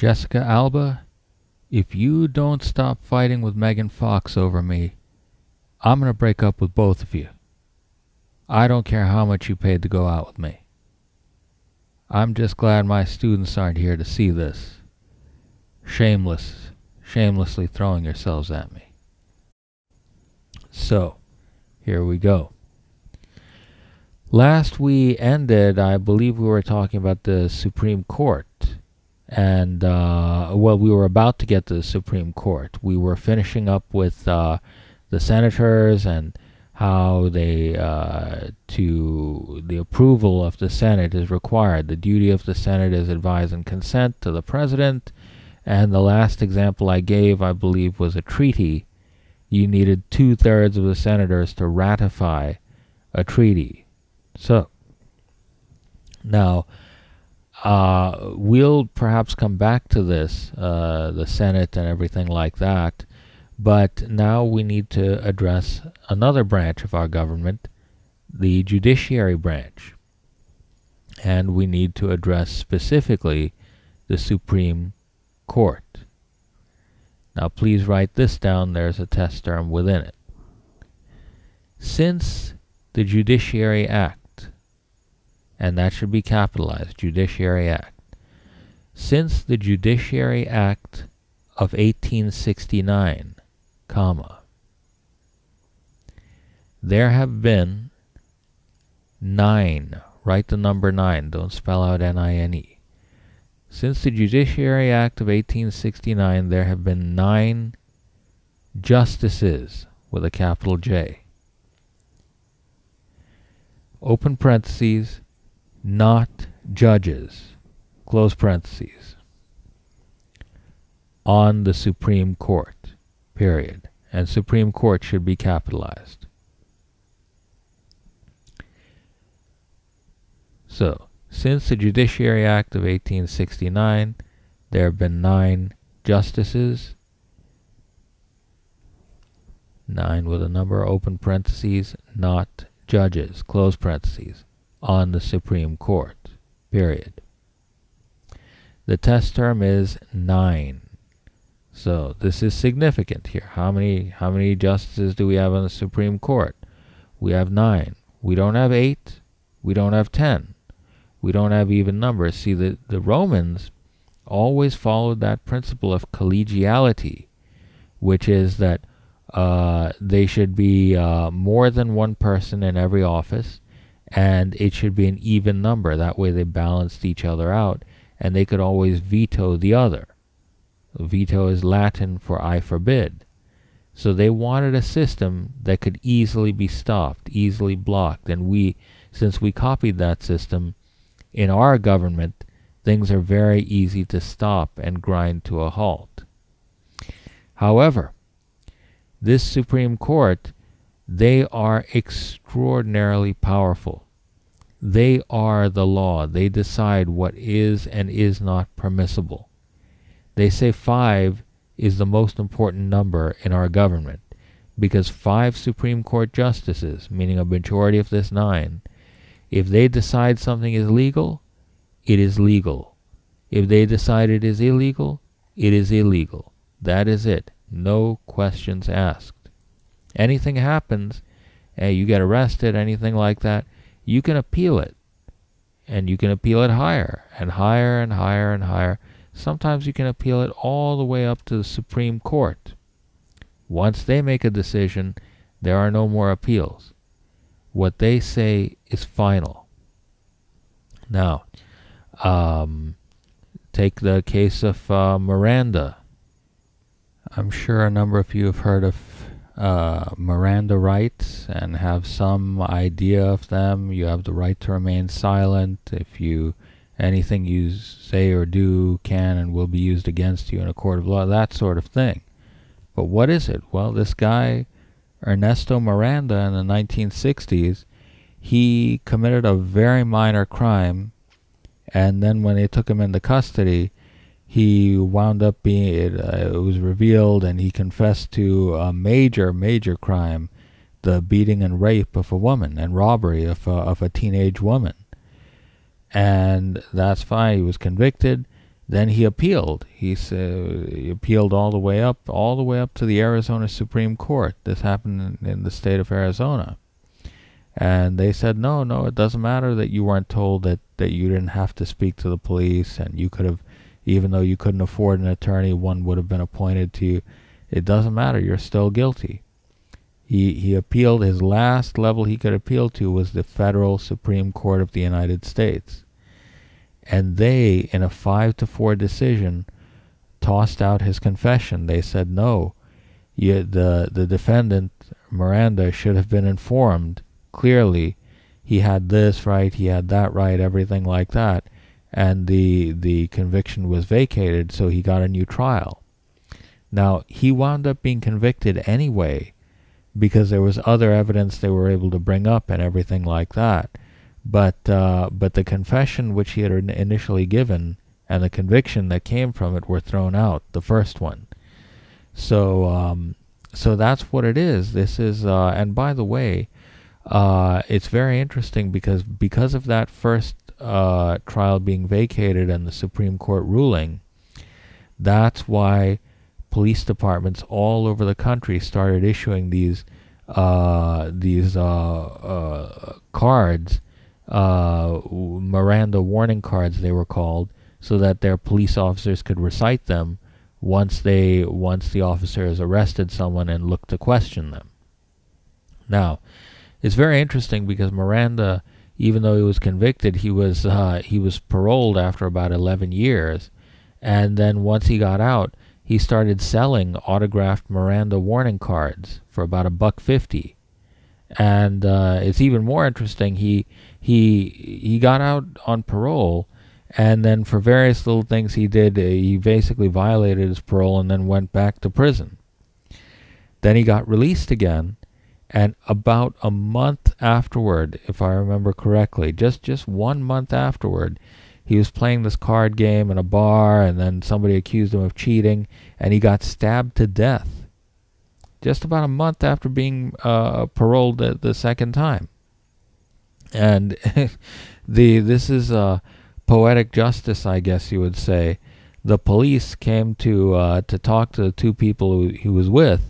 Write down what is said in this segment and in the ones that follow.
Jessica Alba, if you don't stop fighting with Megan Fox over me, I'm going to break up with both of you. I don't care how much you paid to go out with me. I'm just glad my students aren't here to see this. Shamelessly throwing yourselves at me. So, here we go. Last we ended, I believe we were talking about the Supreme Court. And, we were about to get to the Supreme Court. We were finishing up with the senators and how the approval of the Senate is required. The duty of the Senate is advise and consent to the President. And the last example I gave, I believe, was a treaty. You needed 2/3 of the senators to ratify a treaty. So, now, we'll perhaps come back to this, the Senate and everything like that, but now we need to address another branch of our government, the judiciary branch. And we need to address specifically the Supreme Court. Now please write this down, there's a test term within it. Since the Judiciary Act, and that should be capitalized, Judiciary Act. Since the Judiciary Act of 1869, there have been 9, write the number 9, don't spell out N-I-N-E. Since the Judiciary Act of 1869, there have been 9 justices with a capital J. Open parentheses, not judges, close parentheses, on the Supreme Court, period. And Supreme Court should be capitalized. So, since the Judiciary Act of 1869, there have been 9 justices, 9 with a number, open parentheses, not judges, close parentheses, on the Supreme Court, period. The test term is 9. So this is significant here. How many justices do we have on the Supreme Court? We have 9. We don't have 8. We don't have 10. We don't have even numbers. See, the Romans always followed that principle of collegiality, which is that they should be more than one person in every office, and it should be an even number. That way they balanced each other out, and they could always veto the other. Veto is Latin for I forbid. So they wanted a system that could easily be stopped, easily blocked, and since we copied that system, in our government, things are very easy to stop and grind to a halt. However, this Supreme Court, they are extraordinarily powerful. They are the law. They decide what is and is not permissible. They say 5 is the most important number in our government, because 5 Supreme Court justices, meaning a majority of this 9, if they decide something is legal, it is legal. If they decide it is illegal, it is illegal. That is it. No questions asked. Anything happens, you get arrested, anything like that, you can appeal it. And you can appeal it higher and higher and higher and higher. Sometimes you can appeal it all the way up to the Supreme Court. Once they make a decision, there are no more appeals. What they say is final. Now, take the case of Miranda. I'm sure a number of you have heard of Miranda rights and have some idea of them. You have the right to remain silent. If anything you say or do can and will be used against you in a court of law, that sort of thing. But what is it? Well, this guy, Ernesto Miranda, in the 1960s, he committed a very minor crime, and then when they took him into custody, he wound up it was revealed, and he confessed to a major crime, the beating and rape of a woman and robbery of a teenage woman. And that's fine. He was convicted. Then he appealed. He appealed all the way up to the Arizona Supreme Court. This happened in the state of Arizona. And they said, no, it doesn't matter that you weren't told that you didn't have to speak to the police, and you could have, even though you couldn't afford an attorney, one would have been appointed to you. It doesn't matter. You're still guilty. He appealed. His last level he could appeal to was the Federal Supreme Court of the United States. And they, in a 5-4 decision, tossed out his confession. They said, no, the defendant, Miranda, should have been informed clearly. He had this right, he had that right, everything like that. And the conviction was vacated, so he got a new trial. Now, he wound up being convicted anyway, because there was other evidence they were able to bring up and everything like that. But the confession which he had initially given and the conviction that came from it were thrown out, the first one. So that's what it is. This is, and by the way, it's very interesting because of that first trial being vacated and the Supreme Court ruling. That's why police departments all over the country started issuing these cards, Miranda warning cards they were called, so that their police officers could recite them once the officers arrested someone and looked to question them. Now, it's very interesting because Miranda, even though he was convicted, he was paroled after about 11 years, and then once he got out, he started selling autographed Miranda warning cards for about $1.50. And it's even more interesting. He got out on parole, and then for various little things he did, he basically violated his parole and then went back to prison. Then he got released again, and about a month afterward, if I remember correctly, just 1 month afterward, he was playing this card game in a bar, and then somebody accused him of cheating, and he got stabbed to death. Just about a month after being paroled the second time. And this is poetic justice, I guess you would say. The police came to talk to the two people he was with,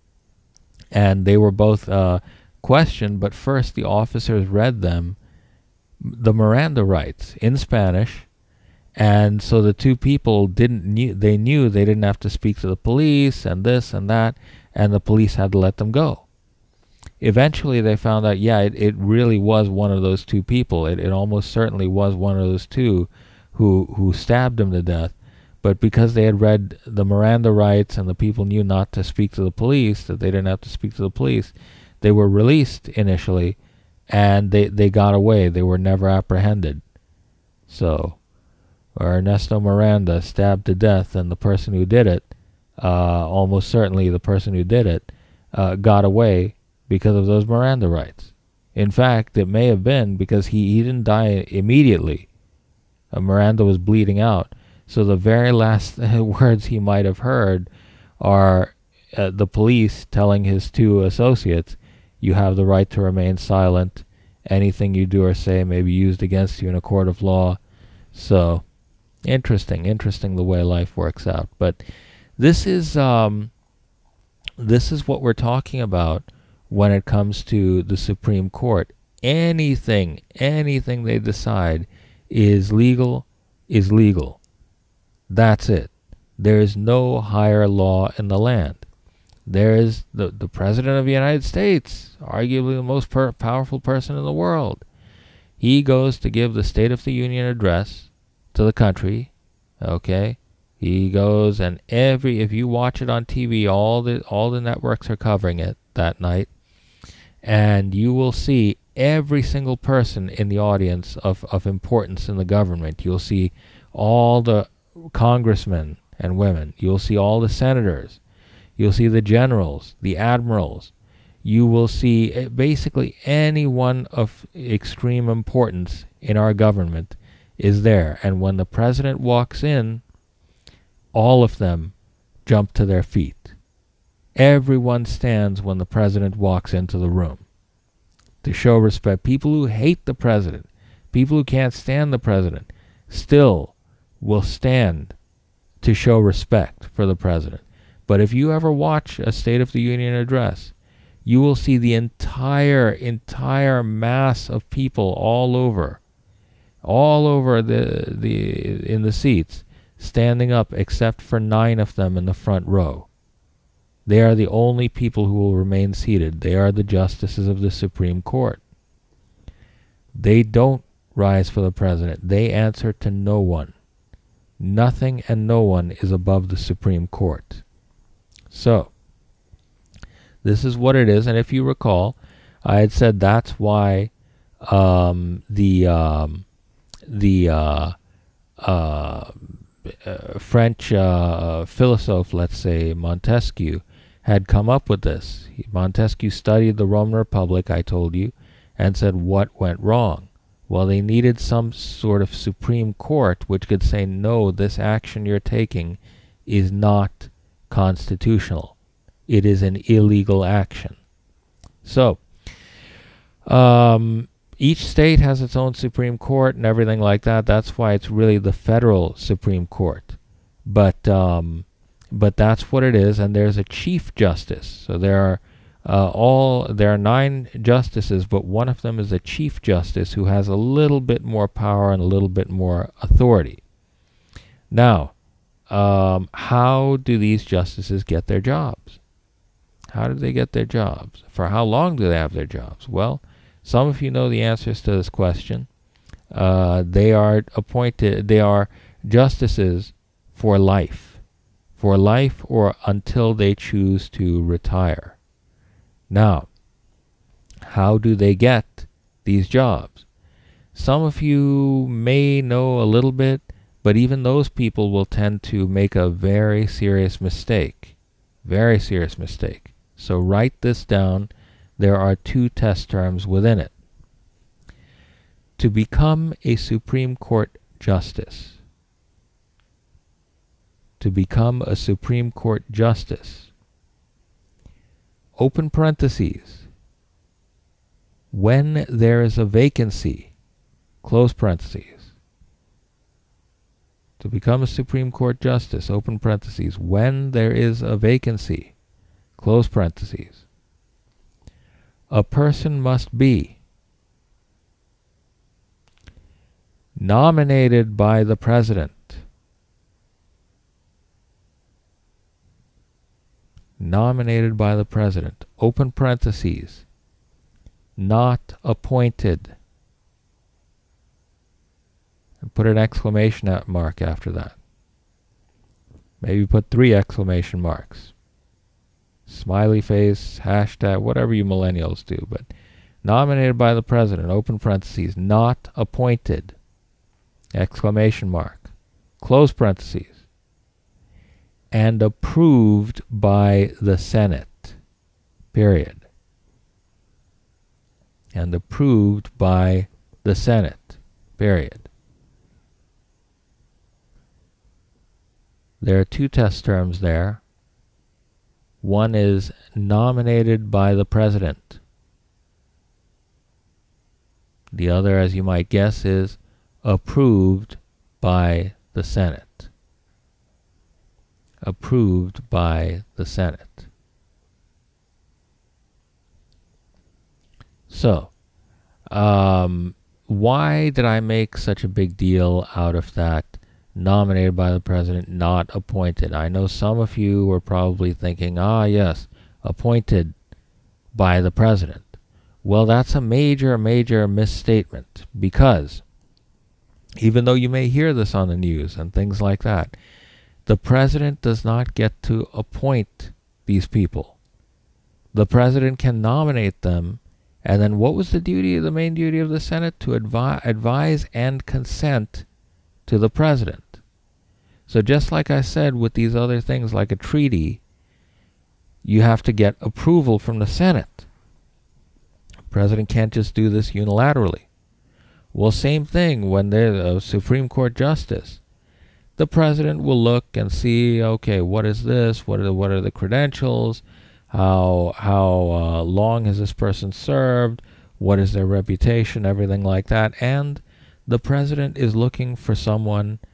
and they were both questioned, but first the officers read them the Miranda rights in Spanish, and so the two people knew they didn't have to speak to the police and this and that, and the police had to let them go. Eventually they found out, it really was one of those two people. It almost certainly was one of those two who stabbed him to death. But because they had read the Miranda rights and the people knew not to speak to the police, that they didn't have to speak to the police, they were released initially, and they got away. They were never apprehended. So, Ernesto Miranda stabbed to death, and the person who did it, almost certainly the person who did it, got away because of those Miranda rights. In fact, it may have been because he didn't die immediately. Miranda was bleeding out. So the very last words he might have heard are the police telling his two associates, "You have the right to remain silent. Anything you do or say may be used against you in a court of law." So, interesting the way life works out. But this is what we're talking about when it comes to the Supreme Court. Anything they decide is legal, is legal. That's it. There is no higher law in the land. There is the President of the United States, arguably the most powerful person in the world. He goes to give the State of the Union address to the country, okay? He goes, and if you watch it on TV, all the networks are covering it that night, and you will see every single person in the audience of importance in the government. You'll see all the congressmen and women. You'll see all the senators. You'll see the generals, the admirals. You will see basically anyone of extreme importance in our government is there. And when the president walks in, all of them jump to their feet. Everyone stands when the president walks into the room to show respect. People who hate the president, people who can't stand the president, still will stand to show respect for the president. But if you ever watch a State of the Union address, you will see the entire mass of people all over in the seats, standing up, except for 9 of them in the front row. They are the only people who will remain seated. They are the justices of the Supreme Court. They don't rise for the president. They answer to no one. Nothing and no one is above the Supreme Court. So, this is what it is. And if you recall, I had said that's why the French philosophe, let's say Montesquieu, had come up with this. Montesquieu studied the Roman Republic, I told you, and said what went wrong. Well, they needed some sort of Supreme Court which could say, no, this action you're taking is not constitutional. It is an illegal action. So, each state has its own Supreme Court and everything like that. That's why it's really the federal Supreme Court. But that's what it is, and there's a Chief Justice. So there are 9 justices, but one of them is a Chief Justice who has a little bit more power and a little bit more authority. Now, how do these justices get their jobs? How do they get their jobs? For how long do they have their jobs? Well, some of you know the answers to this question. They are justices for life or until they choose to retire. Now, how do they get these jobs? Some of you may know a little bit, but even those people will tend to make a very serious mistake. Very serious mistake. So write this down. There are 2 test terms within it. To become a Supreme Court justice. To become a Supreme Court justice. Open parentheses. When there is a vacancy. Close parentheses. To become a Supreme Court justice. Open parentheses. When there is a vacancy. Close parentheses. A person must be nominated by the President. Nominated by the President. Open parentheses. Not appointed. And put an exclamation mark after that. Maybe put 3 exclamation marks. Smiley face, hashtag, whatever you millennials do. But nominated by the President, open parentheses, not appointed, exclamation mark, close parentheses, and approved by the Senate, period. And approved by the Senate, period. There are 2 test terms there. One is nominated by the President. The other, as you might guess, is approved by the Senate. Approved by the Senate. So, why did I make such a big deal out of that? Nominated by the President, not appointed. I know some of you were probably thinking, yes, appointed by the President. Well, that's a major misstatement, because even though you may hear this on the news and things like that, the President does not get to appoint these people. The President can nominate them, and then what was the main duty of the Senate? To advise and consent to the President. So just like I said with these other things like a treaty, you have to get approval from the Senate. The President can't just do this unilaterally. Well, same thing when there's a Supreme Court justice. The President will look and see, okay, what is this? What are the credentials? How long has this person served? What is their reputation? Everything like that. And the President is looking for someone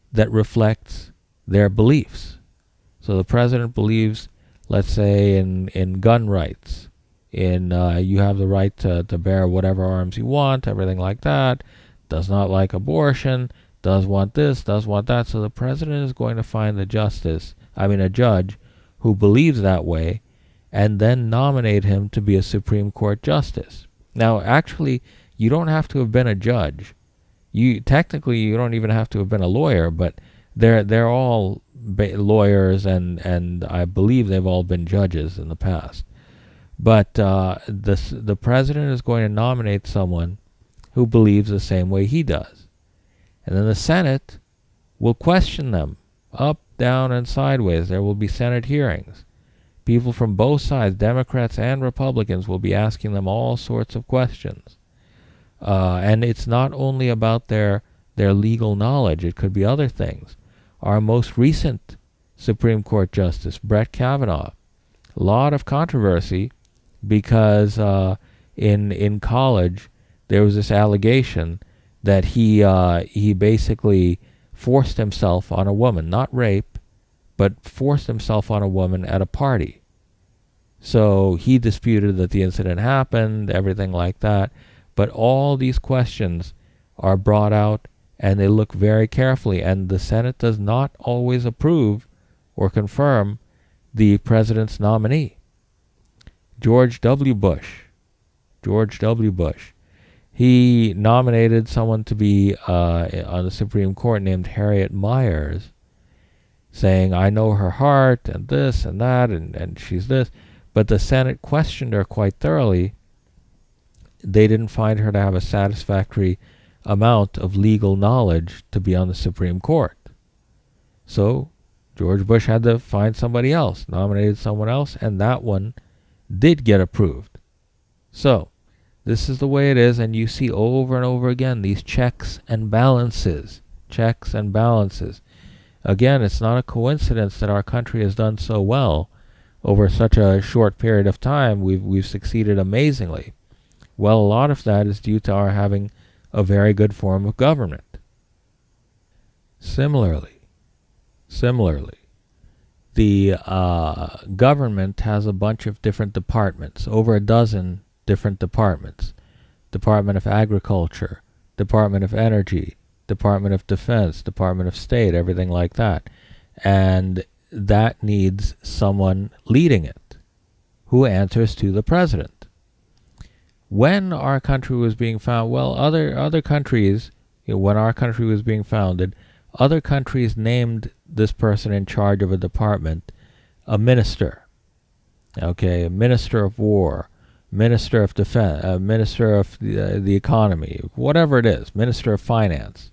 that reflects their beliefs. So the president believes, let's say, in gun rights, in you have the right to bear whatever arms you want, everything like that, does not like abortion, does want this, does want that. So the president is going to find a judge who believes that way, and then nominate him to be a Supreme Court justice. Now, actually, you don't have to have been a judge. Technically, you don't even have to have been a lawyer, but they're all lawyers, and I believe they've all been judges in the past. But the president is going to nominate someone who believes the same way he does. And then the Senate will question them up, down, and sideways. There will be Senate hearings. People from both sides, Democrats and Republicans, will be asking them all sorts of questions. And it's not only about their legal knowledge. It could be other things. Our most recent Supreme Court Justice, Brett Kavanaugh, a lot of controversy because in college there was this allegation that he basically forced himself on a woman, not rape, but forced himself on a woman at a party. So he disputed that the incident happened, everything like that. But all these questions are brought out, and they look very carefully, and the Senate does not always approve or confirm the president's nominee. George W. Bush, he nominated someone to be on the Supreme Court named Harriet Miers, saying, I know her heart, and this and that, and she's this. But the Senate questioned her quite thoroughly. They didn't find her to have a satisfactory amount of legal knowledge to be on the Supreme Court. So George Bush had to find somebody else, nominated someone else, and that one did get approved. So this is the way it is, and you see over and over again these checks and balances. Again, it's not a coincidence that our country has done so well over such a short period of time. We've succeeded amazingly. Well, a lot of that is due to our having a very good form of government. Similarly, the government has a bunch of different departments, over a dozen different departments. Department of Agriculture, Department of Energy, Department of Defense, Department of State, everything like that. And that needs someone leading it, who answers to the president. When our country was being founded, other countries, when our country was being founded, other countries named this person in charge of a department a minister. Okay, a minister of war, minister of defense, minister of the economy, whatever it is, minister of finance.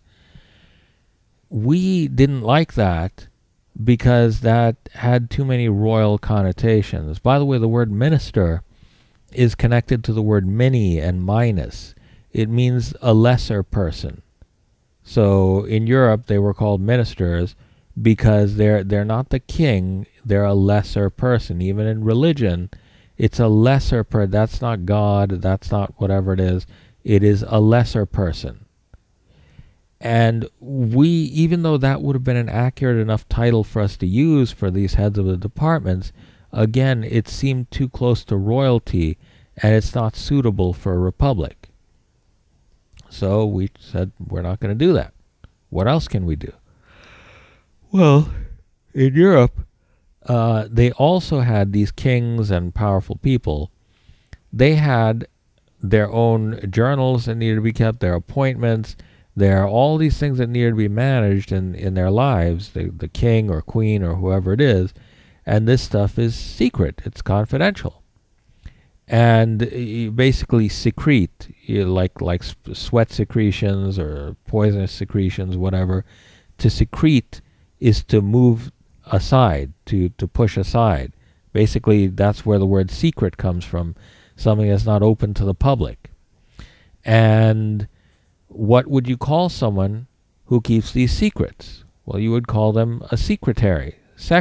We didn't like that because that had too many royal connotations. By the way, the word minister is connected to the word mini and minus. It means a lesser person. So in Europe they were called ministers because they're not the king, they're a lesser person. Even in religion, it's a lesser person. That's not God, that's not whatever it is a lesser person. And even though that would have been an accurate enough title for us to use for these heads of the departments, again, it seemed too close to royalty, and it's not suitable for a republic. So we said, we're not going to do that. What else can we do? Well, in Europe, they also had these kings and powerful people. They had their own journals that needed to be kept, their appointments. There are all these things that needed to be managed in their lives, the king or queen or whoever it is. And this stuff is secret. It's confidential. And you basically secrete, like sweat secretions or poisonous secretions, whatever. To secrete is to move aside, to push aside. Basically, that's where the word secret comes from, something that's not open to the public. And what would you call someone who keeps these secrets? Well, you would call them a secretary.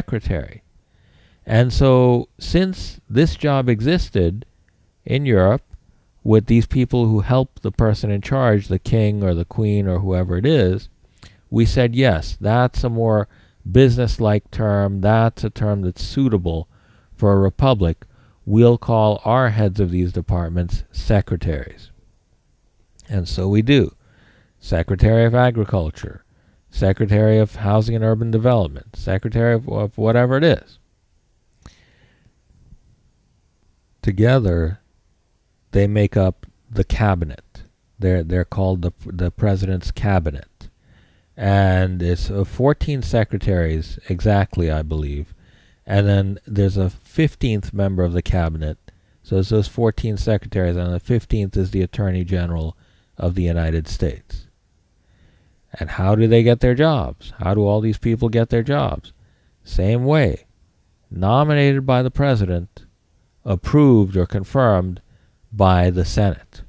And so, since this job existed in Europe with these people who help the person in charge, the king or the queen or whoever it is, we said, yes, that's a more business-like term. That's a term that's suitable for a republic. We'll call our heads of these departments secretaries. And so we do. Secretary of Agriculture, Secretary of Housing and Urban Development, Secretary of whatever it is. Together, they make up the cabinet. They're called the president's cabinet. And it's 14 secretaries exactly, I believe. And then there's a 15th member of the cabinet. So it's those 14 secretaries, and the 15th is the Attorney General of the United States. And how do they get their jobs? How do all these people get their jobs? Same way. Nominated by the president, approved or confirmed by the Senate.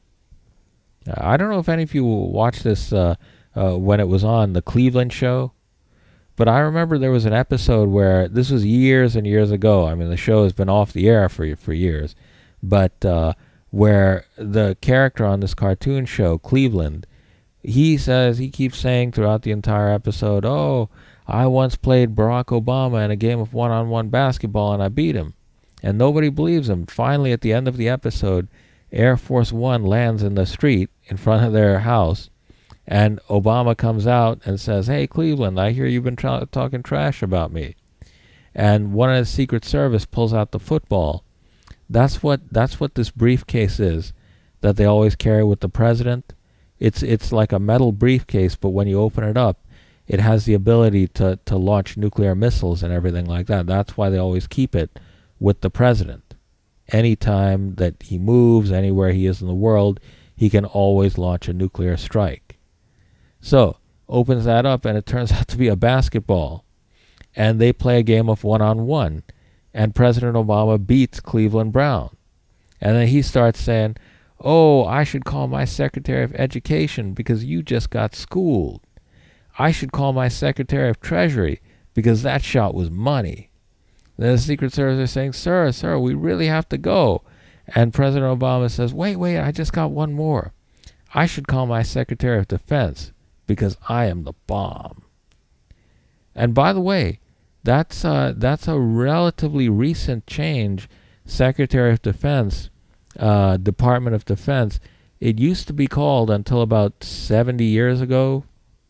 I don't know if any of you watched this when it was on the Cleveland show, but I remember there was an episode where, this was years and years ago, I mean the show has been off the air for years, but where the character on this cartoon show, Cleveland, he keeps saying throughout the entire episode, oh, I once played Barack Obama in a game of one-on-one basketball and I beat him. And nobody believes him. Finally, at the end of the episode, Air Force One lands in the street in front of their house, and Obama comes out and says, hey, Cleveland, I hear you've been talking trash about me. And one of the Secret Service pulls out the football. That's what this briefcase is that they always carry with the president. It's like a metal briefcase, but when you open it up, it has the ability to launch nuclear missiles and everything like that. That's why they always keep it with the president. Anytime that he moves, anywhere he is in the world, he can always launch a nuclear strike. So, opens that up, and it turns out to be a basketball. And they play a game of one-on-one. And President Obama beats Cleveland Brown. And then he starts saying, oh, I should call my Secretary of Education because you just got schooled. I should call my Secretary of Treasury because that shot was money. Then the Secret Service is saying, sir, we really have to go. And President Obama says, wait, I just got one more. I should call my Secretary of Defense because I am the bomb. And by the way, that's a relatively recent change. Secretary of Defense, Department of Defense, it used to be called, until about 70 years ago,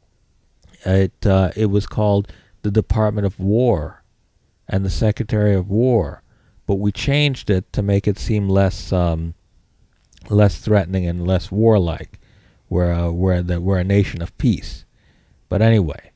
it was called the Department of War and the Secretary of War, but we changed it to make it seem less threatening and less warlike. We're a nation of peace. But anyway,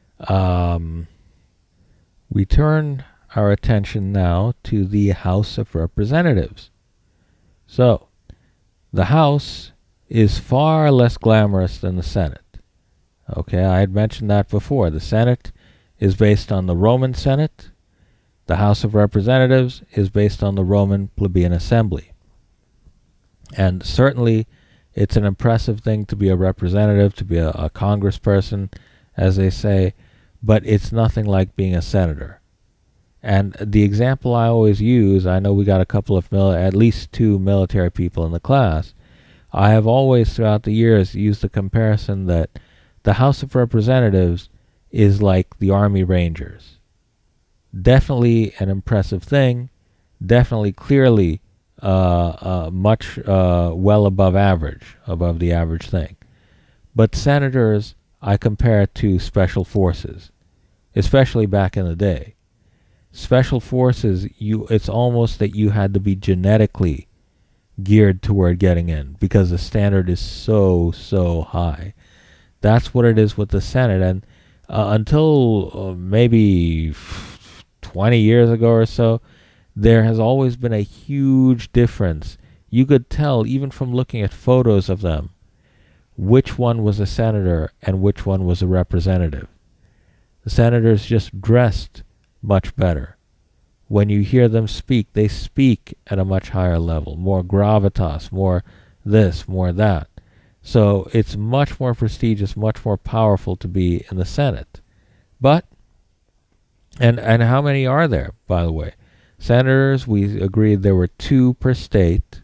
we turn our attention now to the House of Representatives. So, the House is far less glamorous than the Senate. Okay, I had mentioned that before. The Senate is based on the Roman Senate. The House of Representatives is based on the Roman Plebeian Assembly. And certainly, it's an impressive thing to be a representative, to be a congressperson, as they say, but it's nothing like being a senator. And the example I always use, I know we got a couple of, at least 2 military people in the class, I have always throughout the years used the comparison that the House of Representatives is like the Army Rangers. Definitely an impressive thing, definitely clearly much well above average, above the average thing. But senators, I compare it to special forces, especially back in the day. Special forces, it's almost that you had to be genetically geared toward getting in because the standard is so high. That's what it is with the Senate. And until maybe 20 years ago or so, there has always been a huge difference. You could tell, even from looking at photos of them, which one was a senator and which one was a representative. The senators just dressed much better. When you hear them speak, they speak at a much higher level, more gravitas, more this, more that. So it's much more prestigious, much more powerful to be in the Senate. But, and how many are there, by the way? Senators, we agreed there were 2 per state,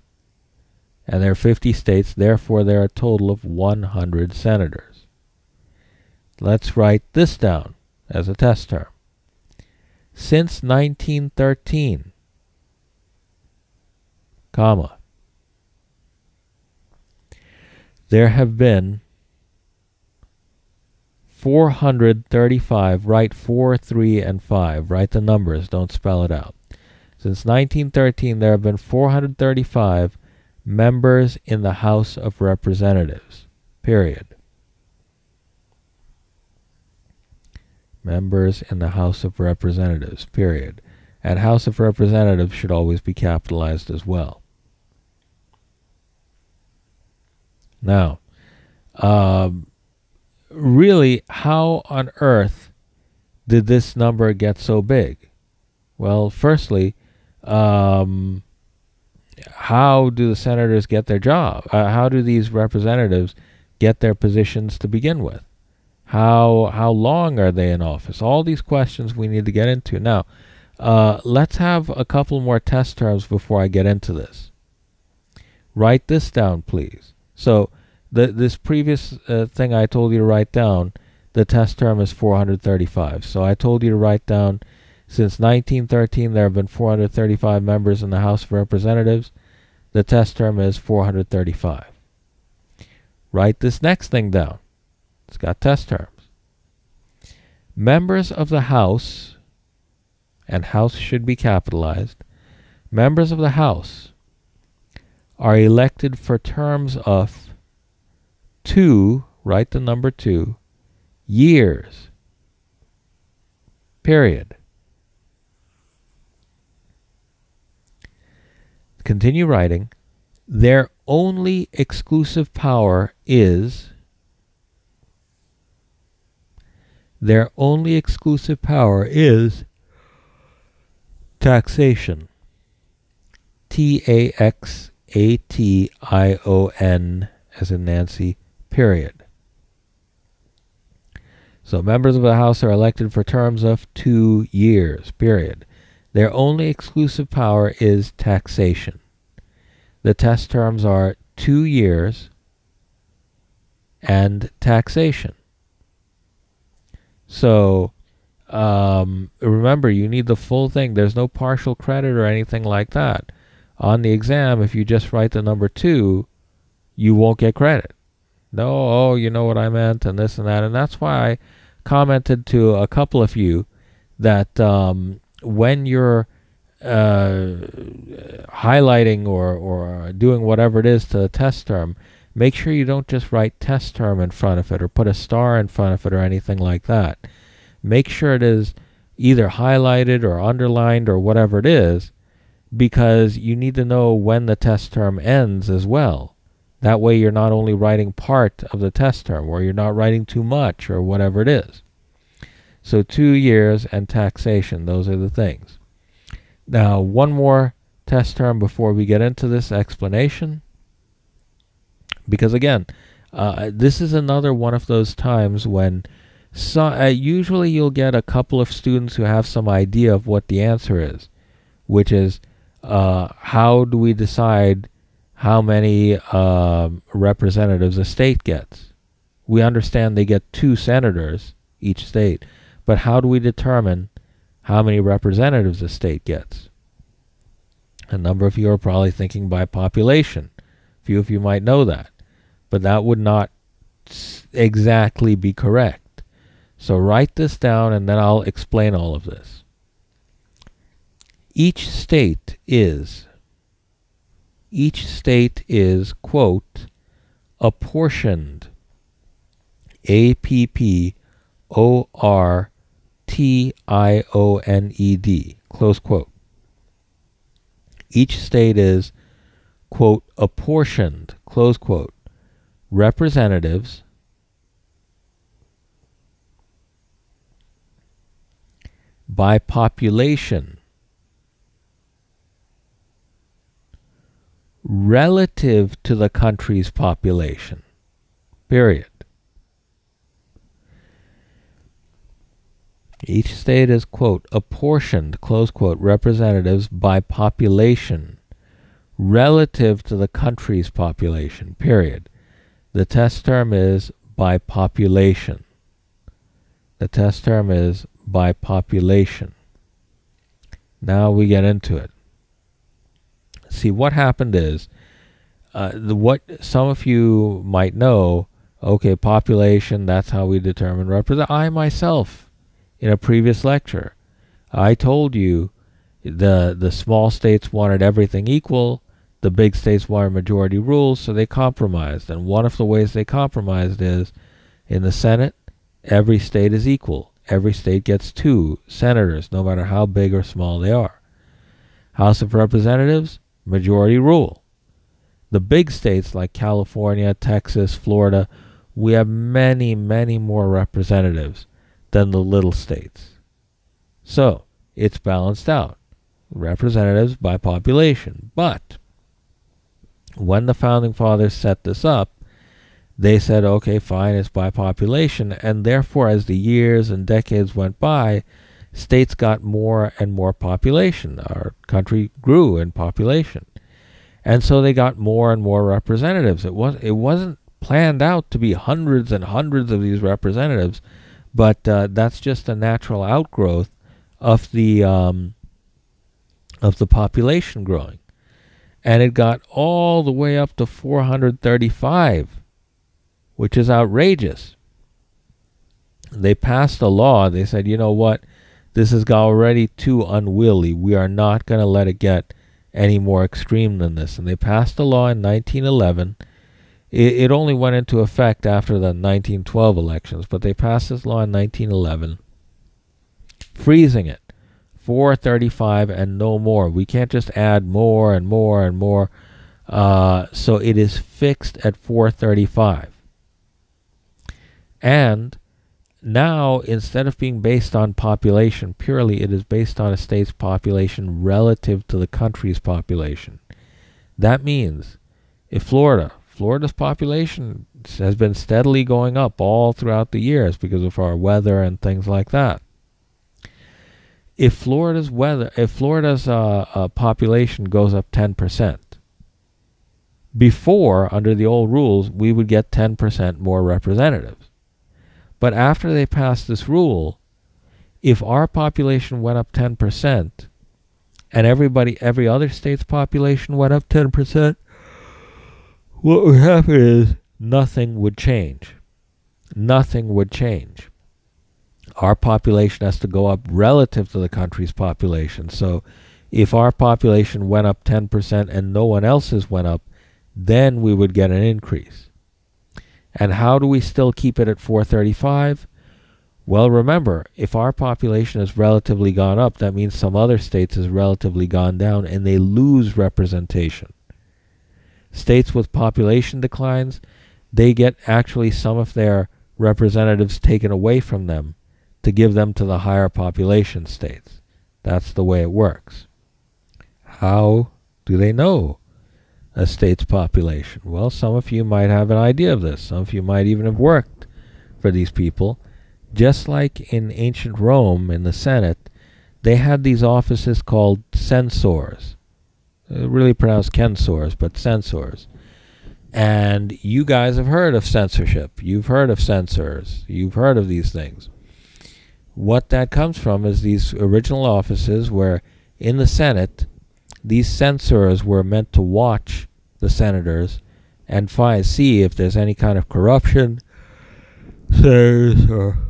and there are 50 states, therefore there are a total of 100 senators. Let's write this down as a test term. Since 1913, comma, there have been 435, write 4, 3, and 5. Write the numbers, don't spell it out. Since 1913, there have been 435 members in the House of Representatives, period. Members in the House of Representatives, period. And House of Representatives should always be capitalized as well. Now, really, how on earth did this number get so big? Well, firstly, how do the senators get their job? How do these representatives get their positions to begin with? How long are they in office? All these questions we need to get into. Now, let's have a couple more test terms before I get into this. Write this down, please. So, this previous thing I told you to write down, the test term is 435. So I told you to write down, since 1913, there have been 435 members in the House of Representatives. The test term is 435. Write this next thing down. It's got test terms. Members of the House, and House should be capitalized, members of the House are elected for terms of 2, write the number 2, years, period. Continue writing. Their only exclusive power is taxation. Taxation, as in Nancy, period. So members of the House are elected for terms of 2 years, period. Their only exclusive power is taxation. The test terms are 2 years and taxation. So remember, you need the full thing. There's no partial credit or anything like that. On the exam, if you just write the number 2, you won't get credit. No, oh, you know what I meant, and this and that. And that's why I commented to a couple of you that when you're highlighting or doing whatever it is to the test term, make sure you don't just write test term in front of it or put a star in front of it or anything like that. Make sure it is either highlighted or underlined or whatever it is, because you need to know when the test term ends as well. That way you're not only writing part of the test term, or you're not writing too much, or whatever it is. So 2 years and taxation, those are the things. Now, one more test term before we get into this explanation. Because again, this is another one of those times when usually you'll get a couple of students who have some idea of what the answer is, which is how do we decide how many representatives a state gets? We understand they get 2 senators each state, but how do we determine how many representatives a state gets? A number of you are probably thinking by population. A few of you might know that, but that would not exactly be correct. So write this down and then I'll explain all of this. Each state is, quote, apportioned, apportioned, close quote. Each state is, quote, apportioned, close quote, representatives by population relative to the country's population, period. Each state is, quote, apportioned, close quote, representatives by population relative to the country's population, period. The test term is by population. The test term is by population. Now we get into it. See, what happened is, what some of you might know, okay, population, that's how we determine represent. I myself, in a previous lecture, I told you the small states wanted everything equal, the big states wanted majority rules, so they compromised. And one of the ways they compromised is, in the Senate, every state is equal. Every state gets 2 senators, no matter how big or small they are. House of Representatives, majority rule. The big states like California, Texas, Florida, we have many, many more representatives than the little states. So, it's balanced out. Representatives by population. But, when the Founding Fathers set this up, they said, okay, fine, it's by population, and therefore, as the years and decades went by, states got more and more population. Our country grew in population. And so they got more and more representatives. It wasn't planned out to be hundreds and hundreds of these representatives, but that's just a natural outgrowth of the population growing. And it got all the way up to 435, which is outrageous. They passed a law. They said, you know what? This is already too unwieldy. We are not going to let it get any more extreme than this. And they passed a law in 1911. It only went into effect after the 1912 elections, but they passed this law in 1911, freezing it, 435 and no more. We can't just add more and more and more. So it is fixed at 435. And now, instead of being based on population purely, it is based on a state's population relative to the country's population. That means if Florida's population has been steadily going up all throughout the years because of our weather and things like that. If Florida's population goes up 10%, before, under the old rules, we would get 10% more representatives. But after they passed this rule, if our population went up 10% and every other state's population went up 10%, what would happen is nothing would change. Nothing would change. Our population has to go up relative to the country's population. So if our population went up 10% and no one else's went up, then we would get an increase. And how do we still keep it at 435? Well, remember, if our population has relatively gone up, that means some other states has relatively gone down, and they lose representation. States with population declines, they get actually some of their representatives taken away from them to give them to the higher population states. That's the way it works. How do they know a state's population? Well, some of you might have an idea of this. Some of you might even have worked for these people. Just like in ancient Rome, in the Senate, they had these offices called censors. Really pronounced censors, but censors. And you guys have heard of censorship. You've heard of censors. You've heard of these things. What that comes from is these original offices where in the Senate, these censors were meant to watch the senators and see if there's any kind of corruption. Senators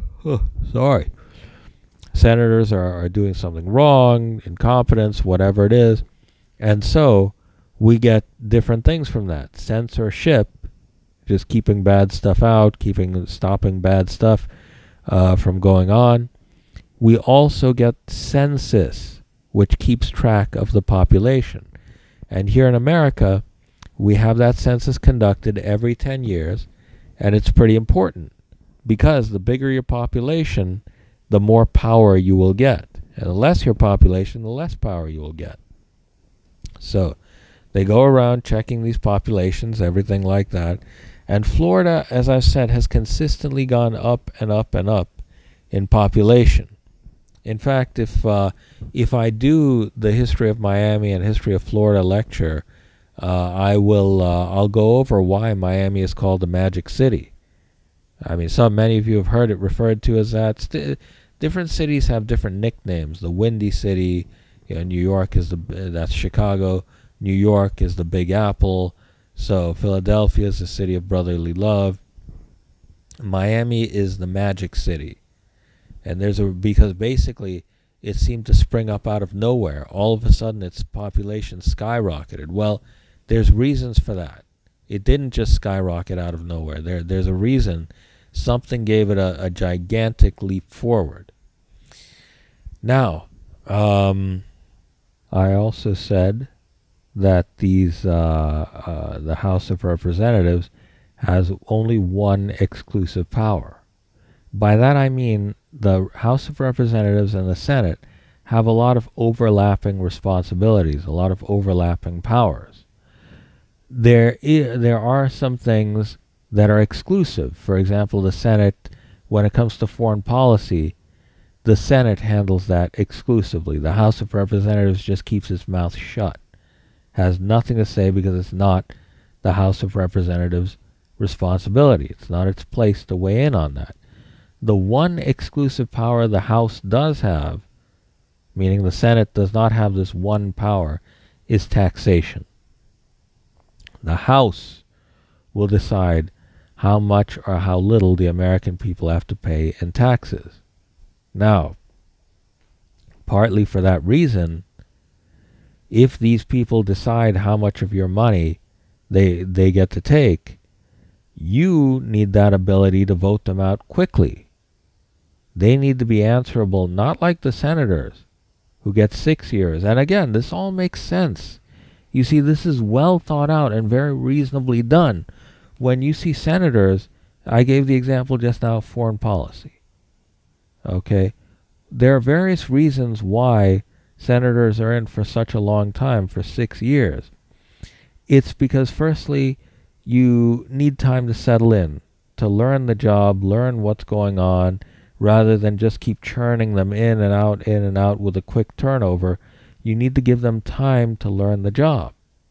are doing something wrong, incompetence, whatever it is. And so we get different things from that. Censorship, just keeping bad stuff out, stopping bad stuff from going on. We also get census, which keeps track of the population. And here in America, we have that census conducted every 10 years, and it's pretty important because the bigger your population, the more power you will get. And the less your population, the less power you will get. So they go around checking these populations, everything like that. And Florida, as I've said, has consistently gone up and up and up in population. In fact, if I do the history of Miami and history of Florida lecture, I'll go over why Miami is called the Magic City. I mean, many of you have heard it referred to as that. Different cities have different nicknames. The Windy City, New York is that's Chicago. New York is the Big Apple. So Philadelphia is the city of brotherly love. Miami is the Magic City. And because basically it seemed to spring up out of nowhere. All of a sudden its population skyrocketed. Well, there's reasons for that. It didn't just skyrocket out of nowhere. There's a reason. Something gave it a gigantic leap forward. Now, I also said that the House of Representatives has only one exclusive power. By that I mean the House of Representatives and the Senate have a lot of overlapping responsibilities, a lot of overlapping powers. There are some things that are exclusive. For example, the Senate, when it comes to foreign policy, the Senate handles that exclusively. The House of Representatives just keeps its mouth shut, has nothing to say because it's not the House of Representatives' responsibility. It's not its place to weigh in on that. The one exclusive power the House does have, meaning the Senate does not have this one power, is taxation. The House will decide how much or how little the American people have to pay in taxes. Now, partly for that reason, if these people decide how much of your money they get to take, you need that ability to vote them out quickly. They need to be answerable, not like the senators who get 6 years. And again, this all makes sense. You see, this is well thought out and very reasonably done. When you see senators, I gave the example just now of foreign policy. Okay? There are various reasons why senators are in for such a long time, for 6 years. It's because, firstly, you need time to settle in, to learn the job, learn what's going on, rather than just keep churning them in and out with a quick turnover. You need to give them time to learn the job.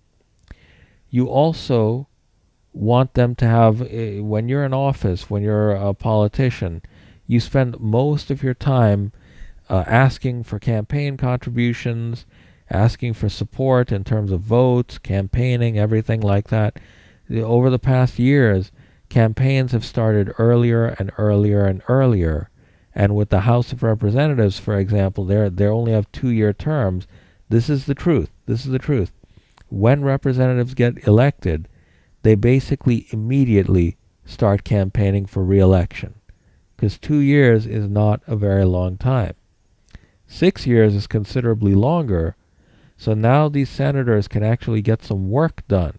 You also want them to have, when you're in office, when you're a politician, you spend most of your time asking for campaign contributions, asking for support in terms of votes, campaigning, everything like that. Over the past years, campaigns have started earlier and earlier and earlier. And with the House of Representatives, for example, they only have 2-year terms. This is the truth. This is the truth. When representatives get elected, they basically immediately start campaigning for re-election, because 2 years is not a very long time. 6 years is considerably longer, so now these senators can actually get some work done.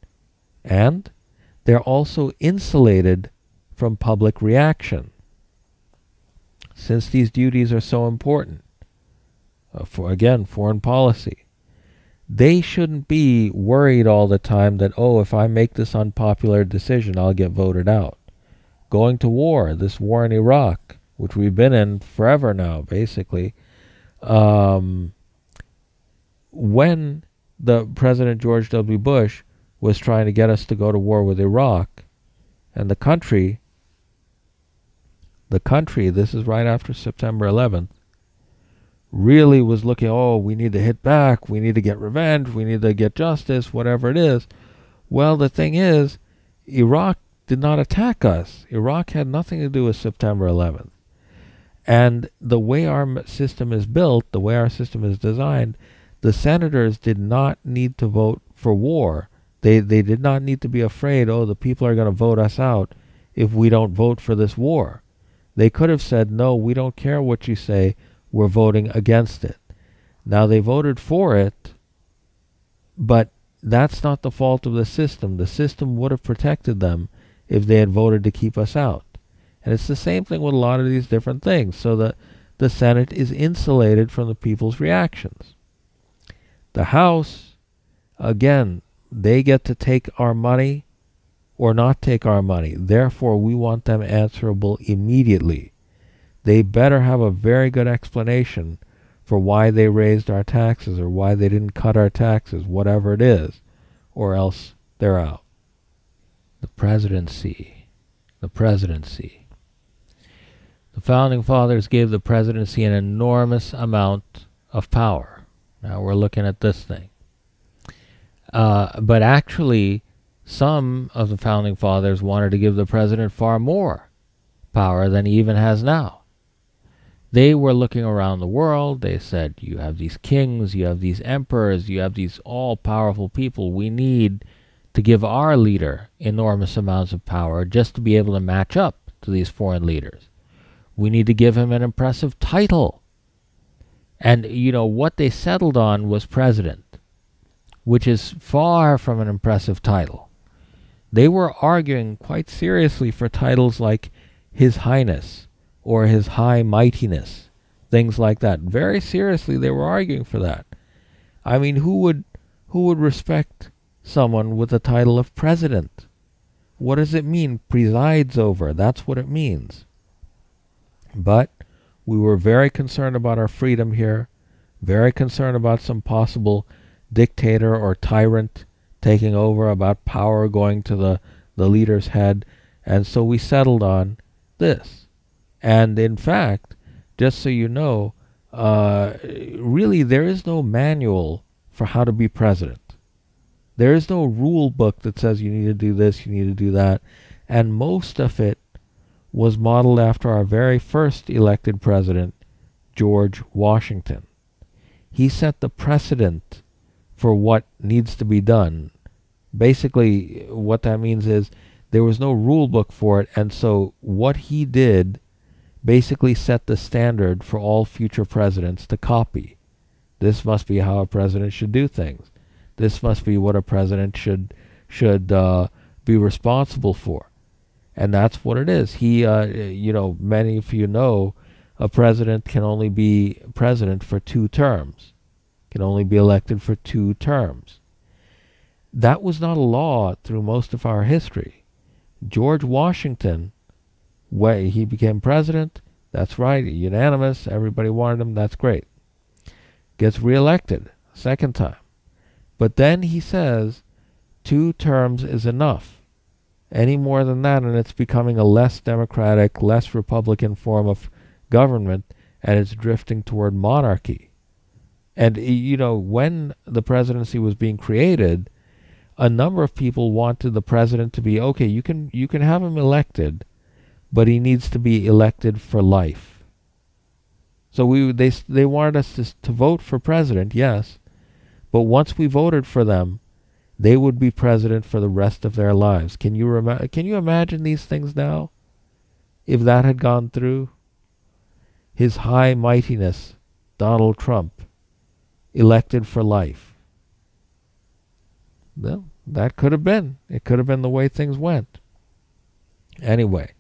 And they're also insulated from public reaction, since these duties are so important. For again, foreign policy. They shouldn't be worried all the time that, if I make this unpopular decision, I'll get voted out. Going to war, this war in Iraq, which we've been in forever now, basically. When the President George W. Bush was trying to get us to go to war with Iraq, and the country, this is right after September 11th, really was looking, we need to hit back, we need to get revenge, we need to get justice, whatever it is. Well, the thing is, Iraq did not attack us. Iraq had nothing to do with September 11th. And the way our system is built, the way our system is designed, the senators did not need to vote for war. They did not need to be afraid, the people are going to vote us out if we don't vote for this war. They could have said, no, we don't care what you say, we're voting against it. Now, they voted for it, but that's not the fault of the system. The system would have protected them if they had voted to keep us out. And it's the same thing with a lot of these different things. So the Senate is insulated from the people's reactions. The House, again, they get to take our money or not take our money. Therefore, we want them answerable immediately. They better have a very good explanation for why they raised our taxes or why they didn't cut our taxes, whatever it is, or else they're out. The presidency. the presidency. The Founding Fathers gave the presidency an enormous amount of power. Now we're looking at this thing. But actually, some of the Founding Fathers wanted to give the president far more power than he even has now. They were looking around the world. They said, you have these kings, you have these emperors, you have these all-powerful people. We need to give our leader enormous amounts of power just to be able to match up to these foreign leaders. We need to give him an impressive title. And, what they settled on was president, which is far from an impressive title. They were arguing quite seriously for titles like His Highness or His High Mightiness, things like that. Very seriously, they were arguing for that. I mean, who would respect someone with the title of president? What does it mean? Presides over. That's what it means. But we were very concerned about our freedom here, very concerned about some possible dictator or tyrant taking over, about power going to the leader's head, and so we settled on this. And in fact, just so you know, really there is no manual for how to be president. There is no rule book that says you need to do this, you need to do that, and most of it was modeled after our very first elected president, George Washington. He set the precedent for what needs to be done. Basically, what that means is there was no rule book for it, and so what he did basically set the standard for all future presidents to copy. This must be how a president should do things. This must be what a president should be responsible for. And that's what it is. He, many of you know, a president can only be president for 2 terms. Can only be elected for 2 terms. That was not a law through most of our history. George Washington, when he became president, that's right, unanimous, everybody wanted him, that's great. Gets reelected, 2nd time. But then he says 2 terms is enough. Any more than that, and it's becoming a less democratic, less Republican form of government, and it's drifting toward monarchy. And, when the presidency was being created, a number of people wanted the president to be, okay, you can have him elected, but he needs to be elected for life. So they wanted us to vote for president, yes, but once we voted for them, they would be president for the rest of their lives. Can you imagine these things now? If that had gone through? His High Mightiness, Donald Trump, elected for life. Well, that could have been. It could have been the way things went. Anyway,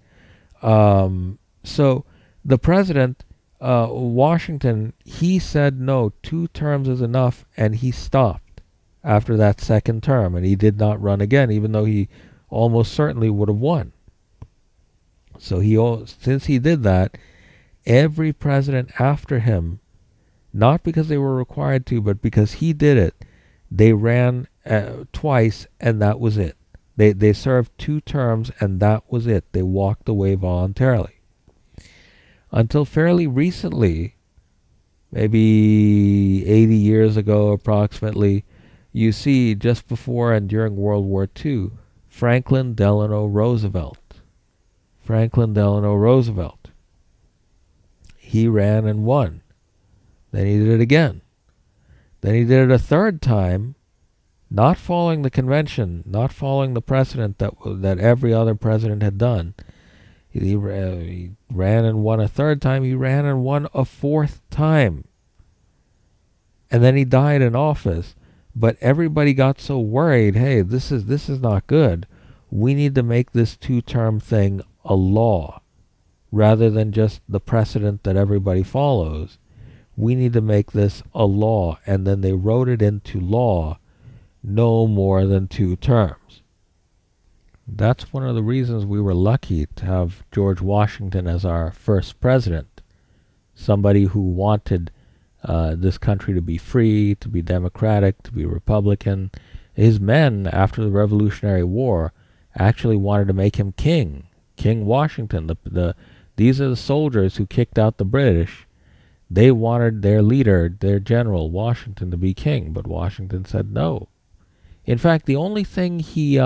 so the president, Washington, he said no, 2 terms is enough, and he stopped after that 2nd term, and he did not run again, even though he almost certainly would have won. So since he did that, every president after him, not because they were required to, but because he did it, they ran twice, and that was it. They served 2 terms, and that was it. They walked away voluntarily. Until fairly recently, maybe 80 years ago approximately, you see just before and during World War II, Franklin Delano Roosevelt. He ran and won. Then he did it again. Then he did it a 3rd time, not following the convention, not following the precedent that every other president had done. He ran and won a 3rd time. He ran and won a 4th time. And then he died in office. But everybody got so worried, hey, this is not good. We need to make this 2-term thing a law rather than just the precedent that everybody follows. We need to make this a law. And then they wrote it into law, no more than 2 terms. That's one of the reasons we were lucky to have George Washington as our first president. Somebody who wanted this country to be free, to be democratic, to be Republican. His men, after the Revolutionary War, actually wanted to make him king. King Washington. These are the soldiers who kicked out the British. They wanted their leader, their general, Washington, to be king, but Washington said no. In fact, the only thing he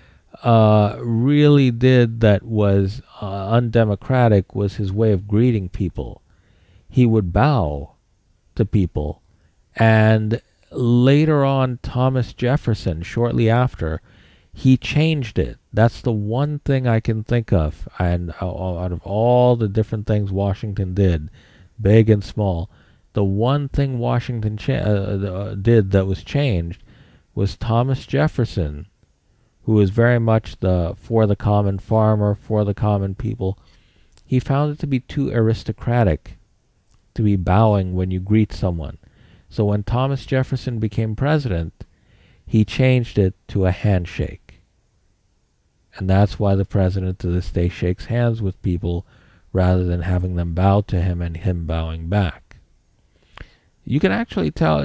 really did that was undemocratic was his way of greeting people. He would bow to people, and later on, Thomas Jefferson, shortly after, he changed it. That's the one thing I can think of, and out of all the different things Washington did, big and small, the one thing Washington did that was changed was Thomas Jefferson, who was very much for the common farmer, for the common people. He found it to be too aristocratic to be bowing when you greet someone. So when Thomas Jefferson became president, he changed it to a handshake. And that's why the president to this day shakes hands with people rather than having them bow to him and him bowing back. You can actually tell,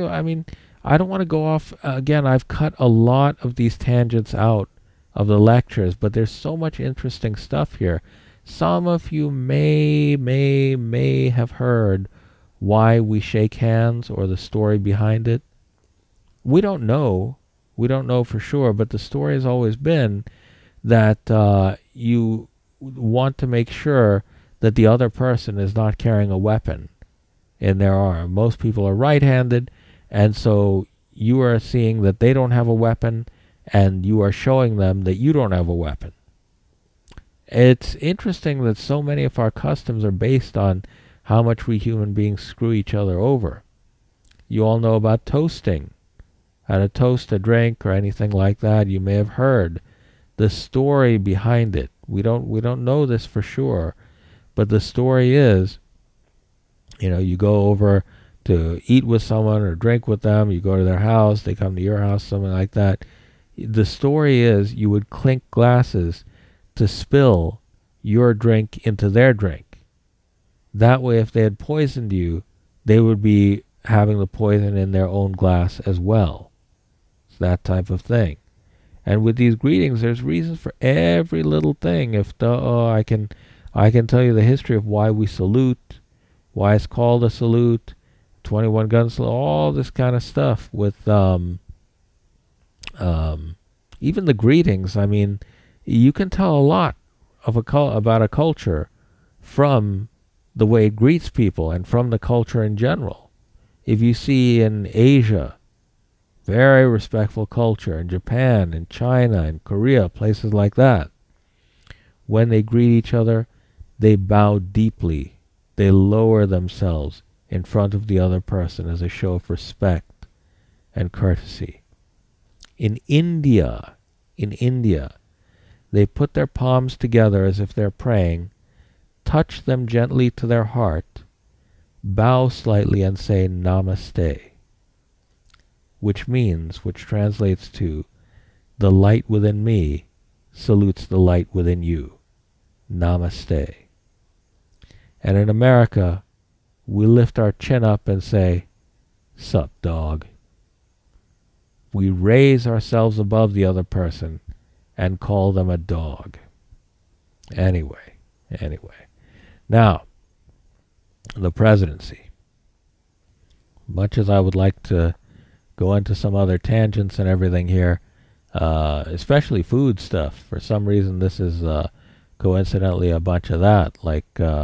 I don't want to go off, again, I've cut a lot of these tangents out of the lectures, but there's so much interesting stuff here. Some of you may have heard why we shake hands or the story behind it. We don't know. We don't know for sure, but the story has always been that you want to make sure that the other person is not carrying a weapon in their arm. Most people are right-handed, and so you are seeing that they don't have a weapon, and you are showing them that you don't have a weapon. It's interesting that so many of our customs are based on how much we human beings screw each other over. You all know about toasting, how to toast a drink or anything like that. You may have heard the story behind it. We don't know this for sure, but the story is, you go over to eat with someone or drink with them, you go to their house, they come to your house, something like that. The story is you would clink glasses to spill your drink into their drink. That way, if they had poisoned you, they would be having the poison in their own glass as well. It's that type of thing. And with these greetings, there's reasons for every little thing. I can tell you the history of why we salute, why it's called a salute, 21 gun salute, all this kind of stuff with even the greetings. I mean, you can tell a lot about a culture from the way it greets people and from the culture in general. If you see in Asia, very respectful culture, in Japan, in China, in Korea, places like that, when they greet each other, they bow deeply. They lower themselves in front of the other person as a show of respect and courtesy. In India, they put their palms together as if they're praying, touch them gently to their heart, bow slightly and say Namaste, which translates to, the light within me salutes the light within you. Namaste. And in America, we lift our chin up and say, sup, dog. We raise ourselves above the other person and call them a dog. Anyway. Now, the presidency. Much as I would like to go into some other tangents and everything here, especially food stuff, for some reason this is coincidentally a bunch of that, like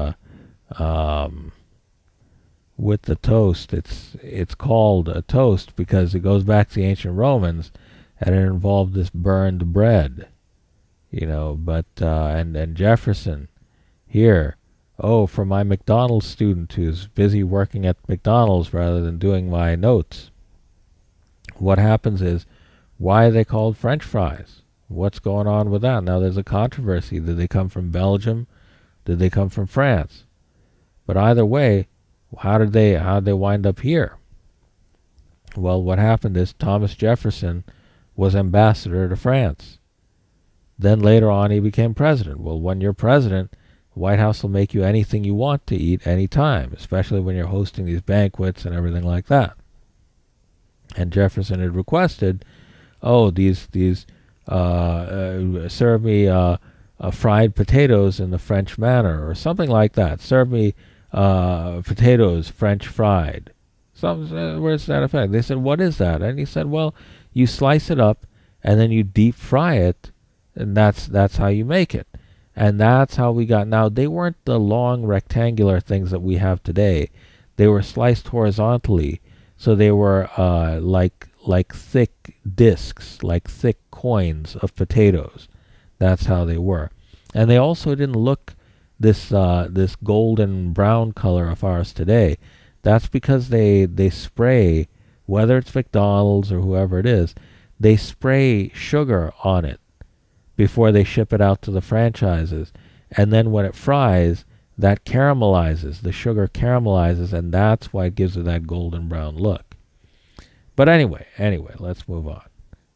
with the toast, it's called a toast because it goes back to the ancient Romans, and it involved this burned bread, but and Jefferson here, for my McDonald's student who's busy working at McDonald's rather than doing my notes, what happens is, why are they called French fries? What's going on with that? Now there's a controversy. Did they come from Belgium? Did they come from France? But either way, how did they wind up here? Well, what happened is Thomas Jefferson was ambassador to France. Then later on he became president. Well, when you're president, the White House will make you anything you want to eat anytime, especially when you're hosting these banquets and everything like that. And Jefferson had requested, serve me a fried potatoes in the French manner, or something like that. Serve me potatoes French fried. Some words to that effect. They said, what is that? And he said, well, you slice it up and then you deep fry it, and that's how you make it. And that's how we got. Now, they weren't the long rectangular things that we have today. They were sliced horizontally, so they were like thick discs, like thick coins of potatoes. That's how they were. And they also didn't look this golden brown color of ours today. That's because they spray, whether it's McDonald's or whoever it is, they spray sugar on it before they ship it out to the franchises. And then when it fries, that caramelizes, the sugar caramelizes, and that's why it gives it that golden brown look. But anyway, let's move on.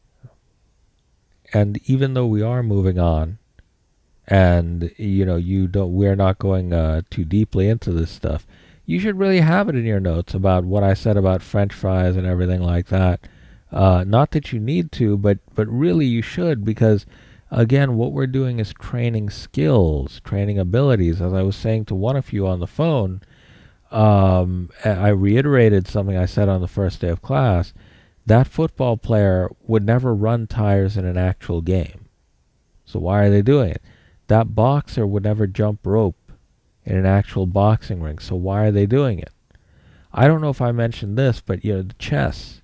And even though we are moving on, and we're not going too deeply into this stuff, you should really have it in your notes about what I said about French fries and everything like that. Not that you need to, but really you should, because again, what we're doing is training skills, training abilities. As I was saying to one of you on the phone, I reiterated something I said on the first day of class. That football player would never run tires in an actual game. So why are they doing it? That boxer would never jump rope in an actual boxing ring. So why are they doing it? I don't know if I mentioned this, but the chess.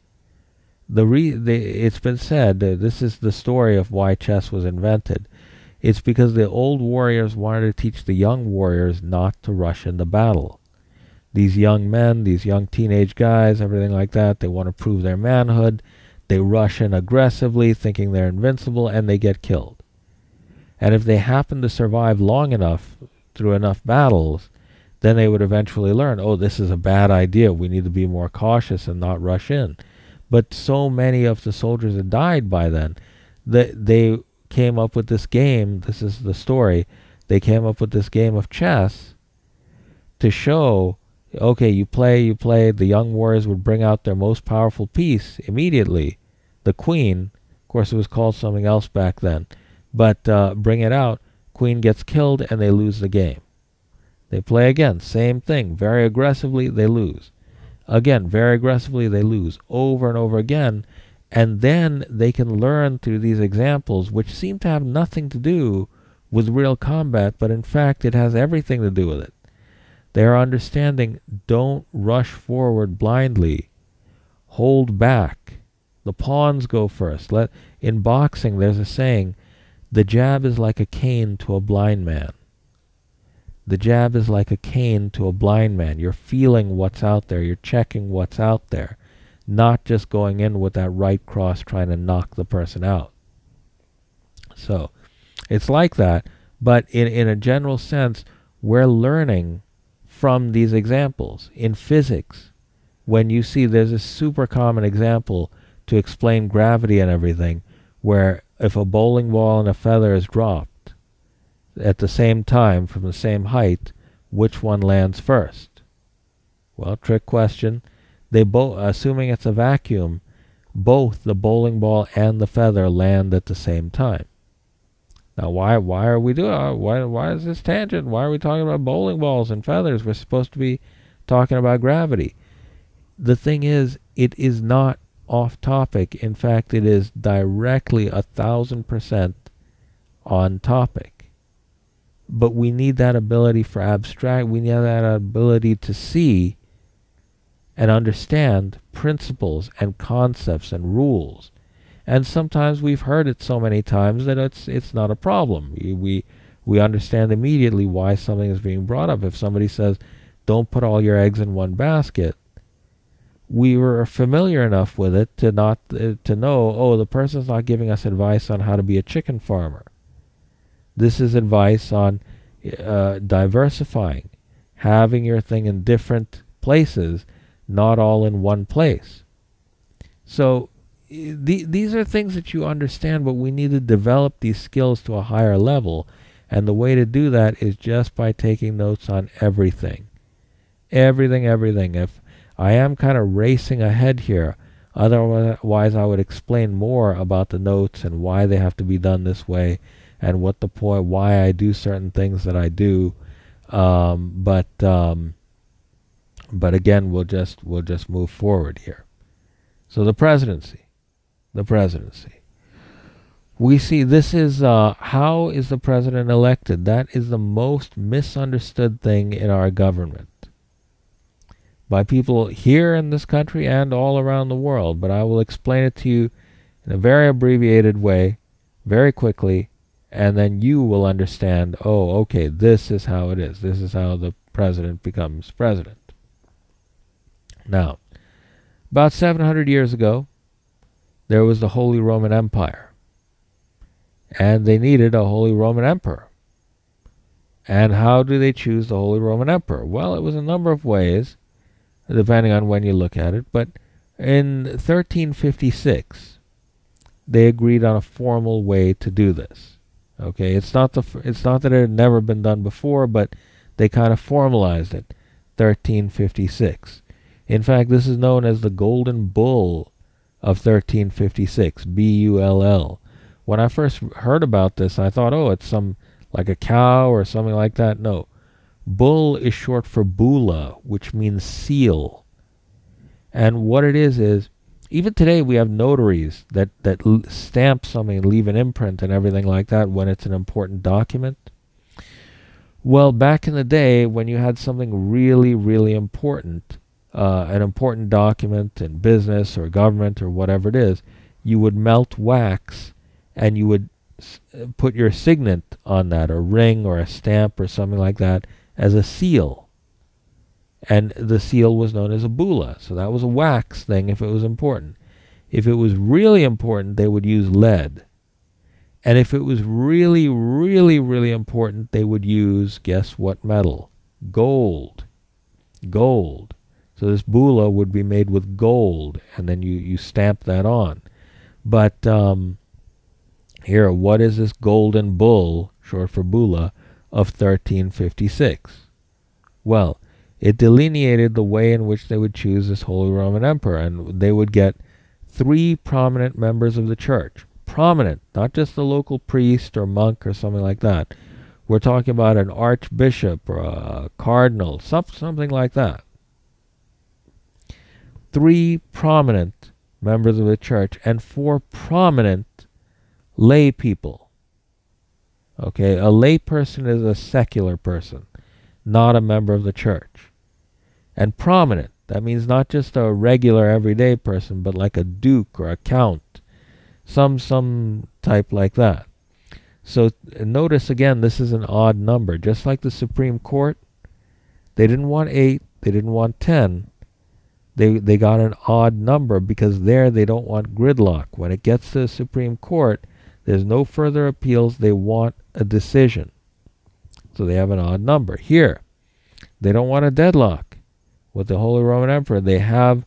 It's been said that this is the story of why chess was invented. It's because the old warriors wanted to teach the young warriors not to rush into battle. These young men, these young teenage guys, everything like that, they want to prove their manhood. They rush in aggressively, thinking they're invincible, and they get killed. And if they happen to survive long enough, through enough battles, then they would eventually learn, oh, this is a bad idea. We need to be more cautious and not rush in. But so many of the soldiers had died by then that they came up with this game. This is the story. They came up with this game of chess to show, okay, you play. The young warriors would bring out their most powerful piece immediately, the queen. Of course, it was called something else back then. But bring it out. Queen gets killed, and they lose the game. They play again. Same thing. Very aggressively, they lose. Again, very aggressively, they lose. Over and over again. And then they can learn through these examples, which seem to have nothing to do with real combat, but in fact, it has everything to do with it. They are understanding, don't rush forward blindly. Hold back. The pawns go first. In boxing, there's a saying, the jab is like a cane to a blind man. The jab is like a cane to a blind man. You're feeling what's out there. You're checking what's out there. Not just going in with that right cross trying to knock the person out. So, it's like that. But in a general sense, we're learning from these examples. In physics, when you see there's a super common example to explain gravity and everything, where if a bowling ball and a feather is dropped at the same time from the same height, which one lands first? Well, trick question. They both, assuming it's a vacuum, both the bowling ball and the feather land at the same time. Now, why are we doing? Why is this tangent? Why are we talking about bowling balls and feathers? We're supposed to be talking about gravity. The thing is, it is not off topic. In fact, it is directly 1,000% on topic. But we need that ability for abstract. We need that ability to see and understand principles and concepts and rules. And sometimes we've heard it so many times that it's not a problem. We understand immediately why something is being brought up. If somebody says, don't put all your eggs in one basket, we were familiar enough with it to know, oh, the person's not giving us advice on how to be a chicken farmer. This is advice on diversifying, having your thing in different places, not all in one place. So these are things that you understand, but we need to develop these skills to a higher level. And the way to do that is just by taking notes on everything. Everything. If I am kind of racing ahead here, otherwise I would explain more about the notes and why they have to be done this way and what the point, why I do certain things that I do. But again, we'll just move forward here. So the presidency. We see this is how is the president elected? That is the most misunderstood thing in our government by people here in this country and all around the world. But I will explain it to you in a very abbreviated way, very quickly, and then you will understand, oh, okay, this is how it is. This is how the president becomes president. Now, about 700 years ago, there was the Holy Roman Empire. And they needed a Holy Roman Emperor. And how do they choose the Holy Roman Emperor? Well, it was a number of ways, depending on when you look at it. But in 1356, they agreed on a formal way to do this. Okay, it's not that it had never been done before, but they kind of formalized it. 1356. In fact, this is known as the Golden Bull of 1356. Bull. When I first heard about this, I thought, oh, it's some like a cow or something like that. No. Bull is short for bulla, which means seal. And what it is even today we have notaries that stamp something and leave an imprint and everything like that when it's an important document. Well, back in the day when you had something really, really important, an important document in business or government or whatever it is, you would melt wax and you would put your signet on that, a ring or a stamp or something like that, as a seal. And the seal was known as a bulla. So that was a wax thing if it was important. If it was really important, they would use lead. And if it was really, really, really important, they would use, guess what metal? Gold. Gold. So this bulla would be made with gold, and then you stamp that on. But here, what is this golden bull, short for bulla, of 1356? Well, it delineated the way in which they would choose this Holy Roman Emperor, and they would get 3 prominent members of the church. Prominent, not just the local priest or monk or something like that. We're talking about an archbishop or a cardinal, something like that. 3 prominent members of the church and 4 prominent lay people. Okay, a lay person is a secular person, not a member of the church. And prominent, that means not just a regular everyday person, but like a duke or a count, some type like that. So notice again, this is an odd number. Just like the Supreme Court, they didn't want 8, they didn't want 10. They got an odd number because there they don't want gridlock. When it gets to the Supreme Court, there's no further appeals. They want a decision. So they have an odd number. Here, they don't want a deadlock with the Holy Roman Emperor. They have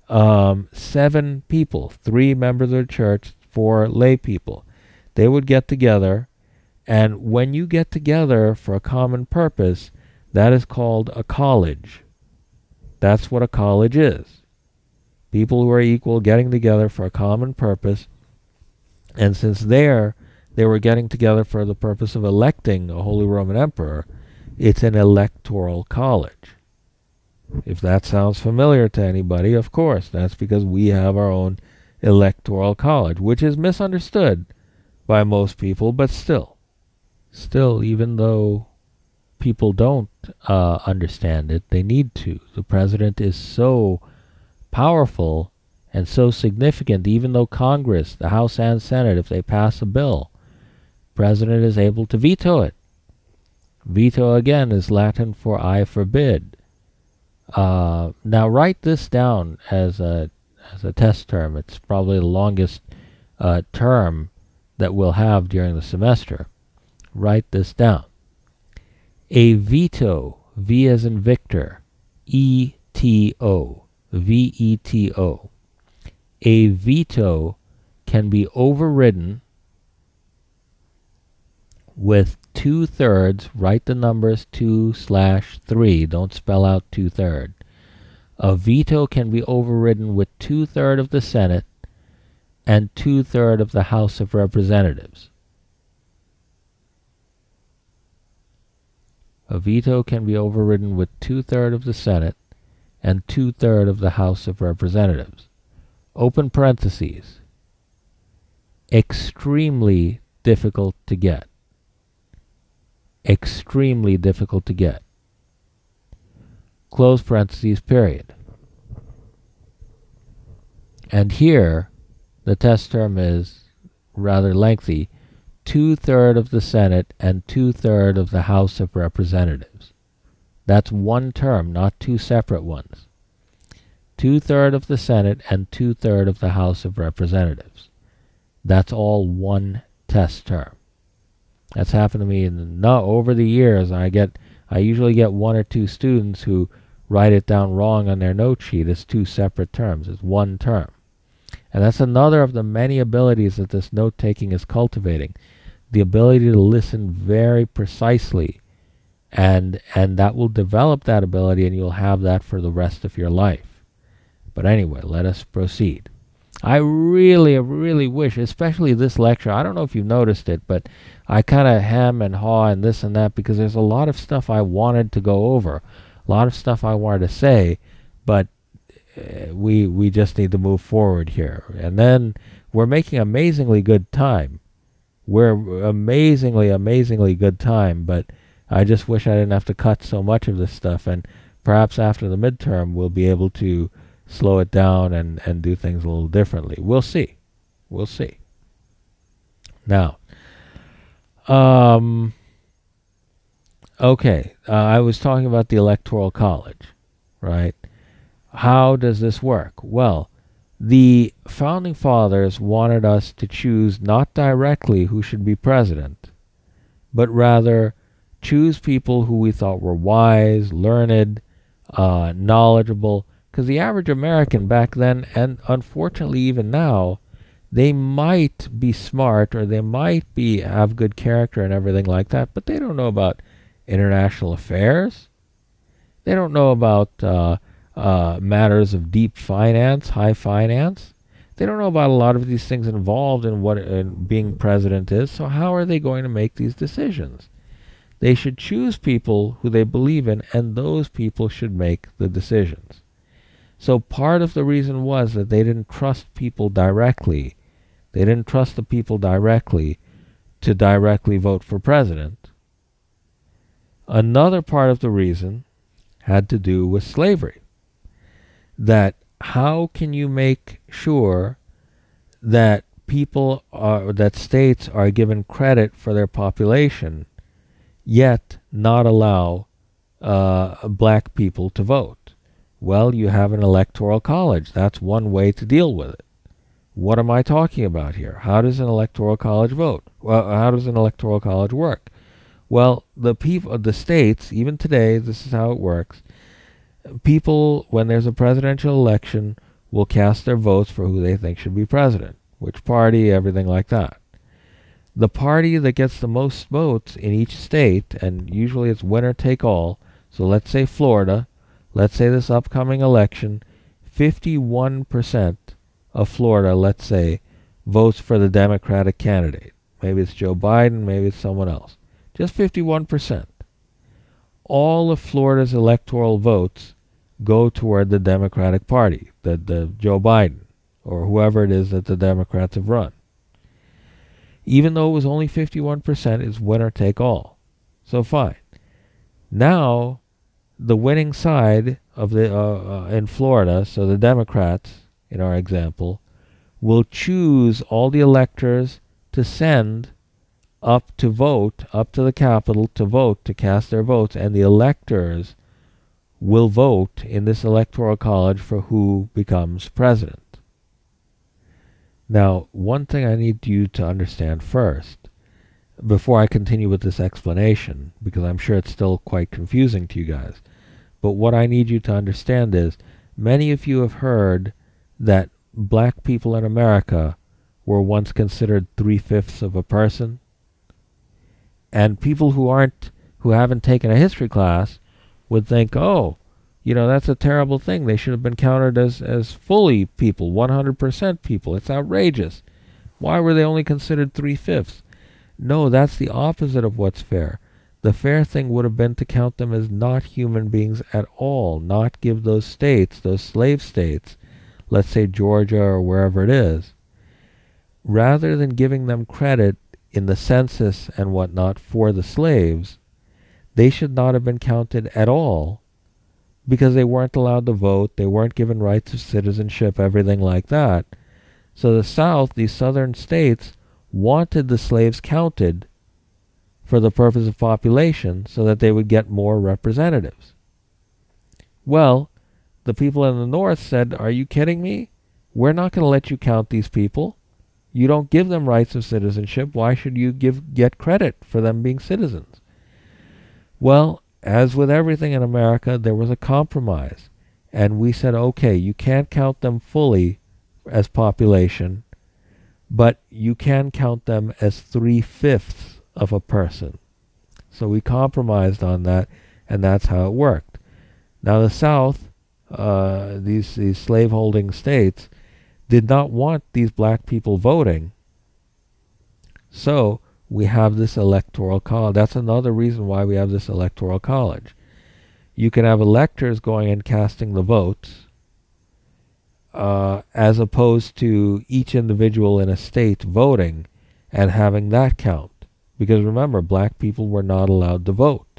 7 people, 3 members of the church, 4 lay people. They would get together, and when you get together for a common purpose, that is called a college. That's what a college is. People who are equal getting together for a common purpose. And since they were getting together for the purpose of electing a Holy Roman Emperor, it's an electoral college. If that sounds familiar to anybody, of course, that's because we have our own electoral college, which is misunderstood by most people, but still, even though people don't understand it, they need to. The president is so powerful and so significant, even though Congress, the House and Senate, if they pass a bill, president is able to veto it. Veto, again, is Latin for I forbid. Now write this down as a test term. It's probably the longest term that we'll have during the semester. Write this down. A veto, V as in Victor, E-T-O, V-E-T-O. A veto can be overridden with 2/3, write the numbers 2/3, don't spell out 2/3. A veto can be overridden with 2/3 of the Senate and 2/3 of the House of Representatives. A veto can be overridden with 2/3 of the Senate and 2/3 of the House of Representatives. Open parentheses. Extremely difficult to get. Extremely difficult to get. Close parentheses, period. And here, the test term is rather lengthy. 2/3 of the Senate and 2/3 of the House of Representatives. That's one term, not two separate ones. 2/3 of the Senate and 2/3 of the House of Representatives. That's all one test term. That's happened to me over the years. I usually get one or two students who write it down wrong on their note sheet as two separate terms. It's one term. And that's another of the many abilities that this note-taking is cultivating. The ability to listen very precisely. And that will develop that ability, and you'll have that for the rest of your life. But anyway, let us proceed. I really, really wish, especially this lecture, I don't know if you've noticed it, but I kind of hem and haw and this and that because there's a lot of stuff I wanted to go over, a lot of stuff I wanted to say, but we just need to move forward here. And then we're making amazingly good time. We're amazingly good time, but I just wish I didn't have to cut so much of this stuff, and perhaps after the midterm we'll be able to slow it down and do things a little differently. We'll see. We'll see. Now, okay, I was talking about the Electoral College, right? How does this work? Well, the Founding Fathers wanted us to choose not directly who should be president, but rather choose people who we thought were wise, learned, knowledgeable, because the average American back then, and unfortunately even now, they might be smart or they might have good character and everything like that, but they don't know about international affairs. They don't know about matters of deep finance, high finance. They don't know about a lot of these things involved in what being president is, so how are they going to make these decisions? They should choose people who they believe in, and those people should make the decisions. So part of the reason was that they didn't trust people directly. They didn't trust the people directly to directly vote for president. Another part of the reason had to do with slavery. That how can you make sure that that states are given credit for their population, yet not allow black people to vote? Well, you have an electoral college. That's one way to deal with it. What am I talking about here? How does an electoral college vote? Well, how does an electoral college work? Well, the states, even today, this is how it works. People, when there's a presidential election, will cast their votes for who they think should be president, which party, everything like that. The party that gets the most votes in each state, and usually it's winner take all, so let's say Florida, let's say this upcoming election, 51% of Florida, let's say, votes for the Democratic candidate. Maybe it's Joe Biden, maybe it's someone else. Just 51%. All of Florida's electoral votes go toward the Democratic Party, the Joe Biden, or whoever it is that the Democrats have run. Even though it was only 51%, it's winner take all. So fine. Now, the winning side of in Florida, so the Democrats, in our example, will choose all the electors to send up to vote, up to the Capitol to vote, to cast their votes, and the electors will vote in this electoral college for who becomes president. Now, one thing I need you to understand first, before I continue with this explanation, because I'm sure it's still quite confusing to you guys, but what I need you to understand is, many of you have heard that black people in America were once considered 3/5 of a person. And people who haven't taken a history class would think, oh, that's a terrible thing. They should have been counted as fully people, 100% people. It's outrageous. Why were they only considered 3/5? No, that's the opposite of what's fair. The fair thing would have been to count them as not human beings at all, not give those states, those slave states, let's say Georgia or wherever it is, rather than giving them credit in the census and whatnot for the slaves, they should not have been counted at all because they weren't allowed to vote, they weren't given rights of citizenship, everything like that. So the South, these southern states, wanted the slaves counted for the purpose of population so that they would get more representatives. Well, the people in the North said, are you kidding me? We're not going to let you count these people. You don't give them rights of citizenship. Why should you get credit for them being citizens? Well, as with everything in America, there was a compromise. And we said, okay, you can't count them fully as population, but you can count them as 3/5 of a person. So we compromised on that, and that's how it worked. Now the South, these slaveholding states, did not want these black people voting. So we have this electoral college. That's another reason why we have this electoral college. You can have electors going and casting the votes, as opposed to each individual in a state voting and having that count. Because remember, black people were not allowed to vote.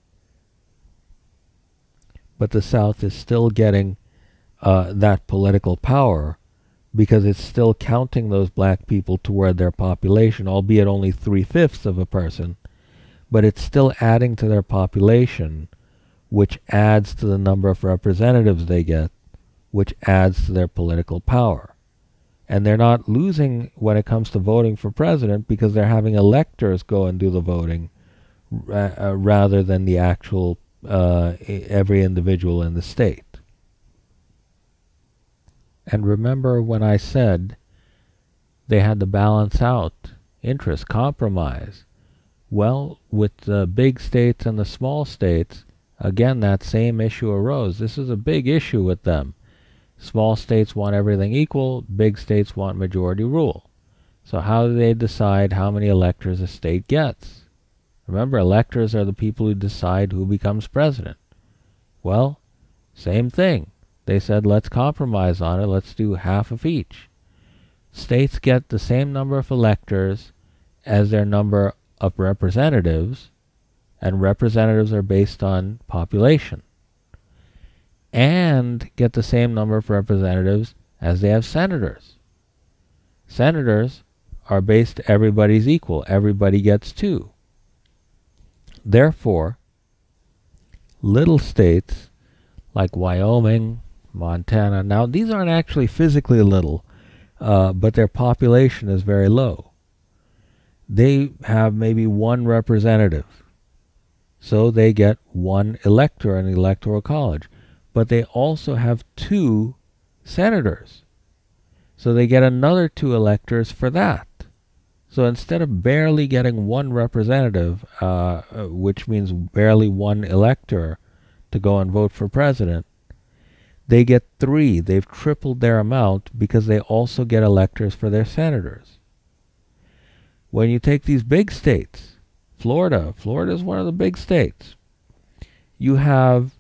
But the South is still getting that political power because it's still counting those black people toward their population, albeit only 3/5 of a person, but it's still adding to their population, which adds to the number of representatives they get, which adds to their political power. And they're not losing when it comes to voting for president because they're having electors go and do the voting rather than the actual every individual in the state. And remember when I said they had to balance out interest, compromise. Well, with the big states and the small states, again, that same issue arose. This is a big issue with them. Small states want everything equal, big states want majority rule. So how do they decide how many electors a state gets? Remember, electors are the people who decide who becomes president. Well, same thing. They said, let's compromise on it, let's do half of each. States get the same number of electors as their number of representatives, and representatives are based on population, and get the same number of representatives as they have senators. Senators are based, everybody's equal, everybody gets 2. Therefore, little states like Wyoming, Montana, now these aren't actually physically little, but their population is very low. They have maybe 1 representative, so they get 1 elector in the electoral college. But they also have 2 senators, so they get another 2 electors for that. So instead of barely getting 1 representative, which means barely 1 elector to go and vote for president, they get 3. They've tripled their amount because they also get electors for their senators. When you take these big states, Florida is one of the big states. You have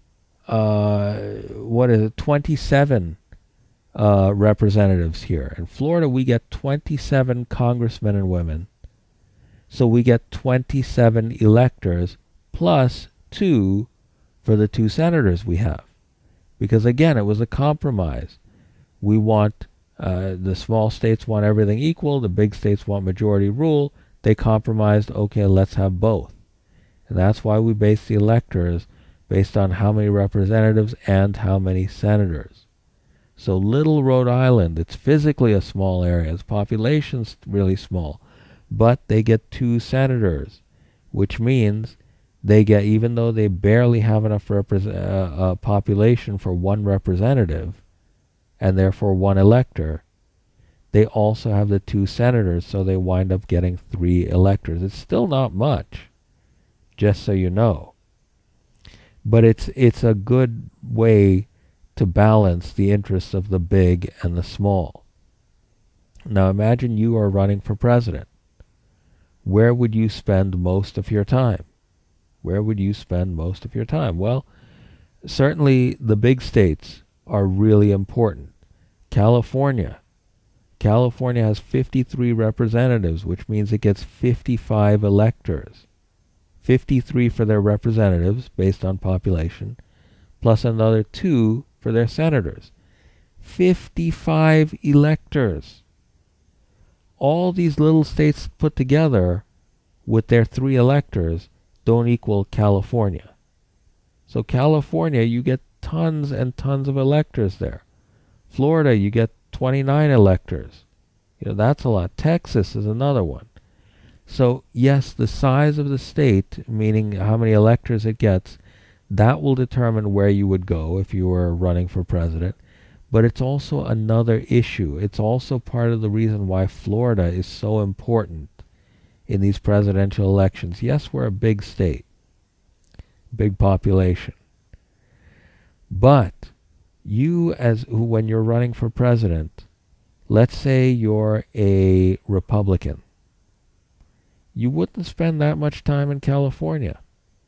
27 representatives here. In Florida, we get 27 congressmen and women. So we get 27 electors plus 2 for the 2 senators we have. Because again, it was a compromise. We want, the small states want everything equal, the big states want majority rule. They compromised, okay, let's have both. And that's why we base the electors based on how many representatives and how many senators. So little Rhode Island, it's physically a small area, its population's really small, but they get 2 senators, which means they get, even though they barely have enough population for 1 representative, and therefore 1 elector, they also have the 2 senators, so they wind up getting 3 electors. It's still not much, just so you know. But it's a good way to balance the interests of the big and the small. Now imagine you are running for president. Where would you spend most of your time? Where would you spend most of your time? Well, certainly the big states are really important. California. California has 53 representatives, which means it gets 55 electors. 53 for their representatives, based on population, plus another 2 for their senators. 55 electors. All these little states put together with their 3 electors don't equal California. So California, you get tons and tons of electors there. Florida, you get 29 electors. That's a lot. Texas is another one. So yes, the size of the state, meaning how many electors it gets, that will determine where you would go if you were running for president. But it's also another issue. It's also part of the reason why Florida is so important in these presidential elections. Yes, we're a big state, big population. But you, when you're running for president, let's say you're a Republican, you wouldn't spend that much time in California.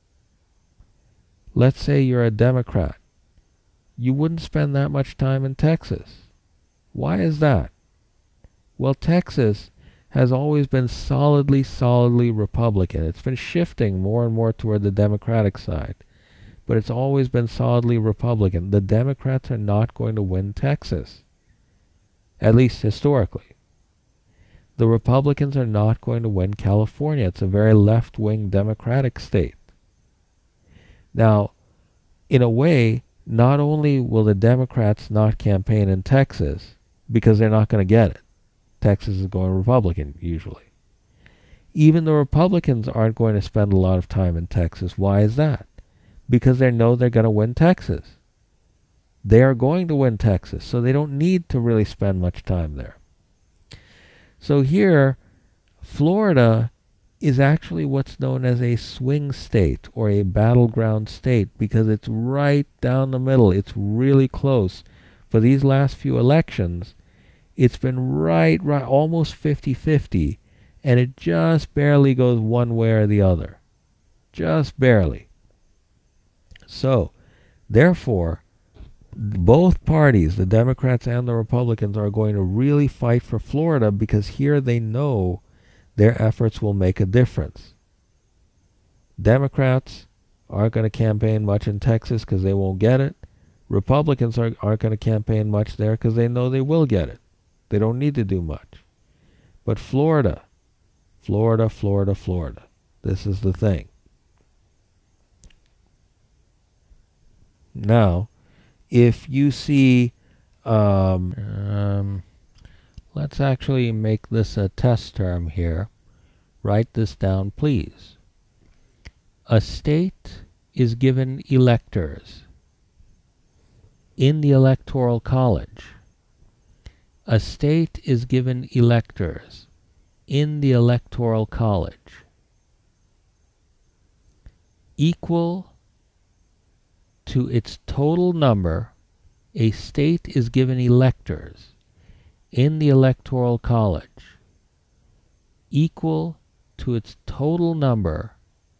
Let's say you're a Democrat, you wouldn't spend that much time in Texas. Why is that? Well, Texas has always been solidly Republican. It's been shifting more and more toward the Democratic side, but it's always been solidly Republican. The Democrats are not going to win Texas, at least historically. The Republicans are not going to win California. It's a very left-wing Democratic state. Now, in a way, not only will the Democrats not campaign in Texas, because they're not going to get it. Texas is going Republican, usually. Even the Republicans aren't going to spend a lot of time in Texas. Why is that? Because they know they're going to win Texas. They are going to win Texas, so they don't need to really spend much time there. So here, Florida is actually what's known as a swing state or a battleground state because it's right down the middle. It's really close. For these last few elections, it's been right, almost 50-50, and it just barely goes one way or the other. Just barely. So, therefore, both parties, the Democrats and the Republicans, are going to really fight for Florida because here they know their efforts will make a difference. Democrats aren't going to campaign much in Texas because they won't get it. Republicans aren't going to campaign much there because they know they will get it. They don't need to do much. But Florida. This is the thing. Now, if you see, let's actually make this a test term here. Write this down, please. A state is given electors in the Electoral College. A state is given electors in the Electoral College equal to its total number. A state is given electors in the Electoral College equal to its total number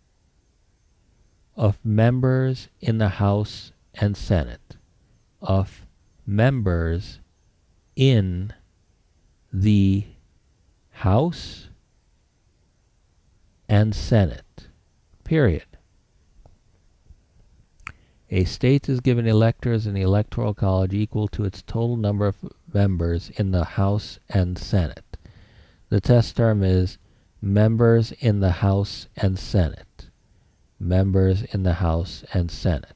of members in the House and Senate. Of members in the House and Senate. Period. A state is given electors in the Electoral College equal to its total number of members in the House and Senate. The test term is members in the House and Senate. Members in the House and Senate.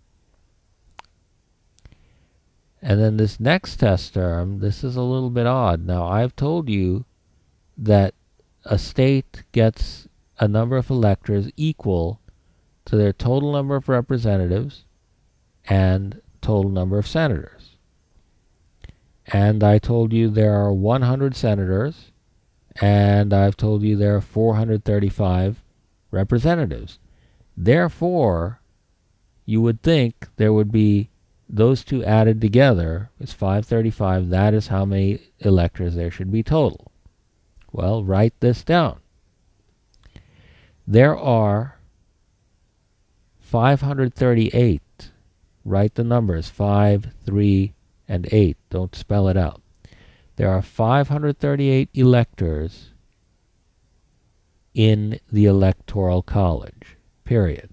And then this next test term, this is a little bit odd. Now, I've told you that a state gets a number of electors equal to their total number of representatives and total number of senators. And I told you there are 100 senators, and I've told you there are 435 representatives. Therefore, you would think there would be those two added together is 535. That is how many electors there should be total. Well, write this down. There are 538. Write the numbers 5, 3, and 8. Don't spell it out. There are 538 electors in the Electoral College, period.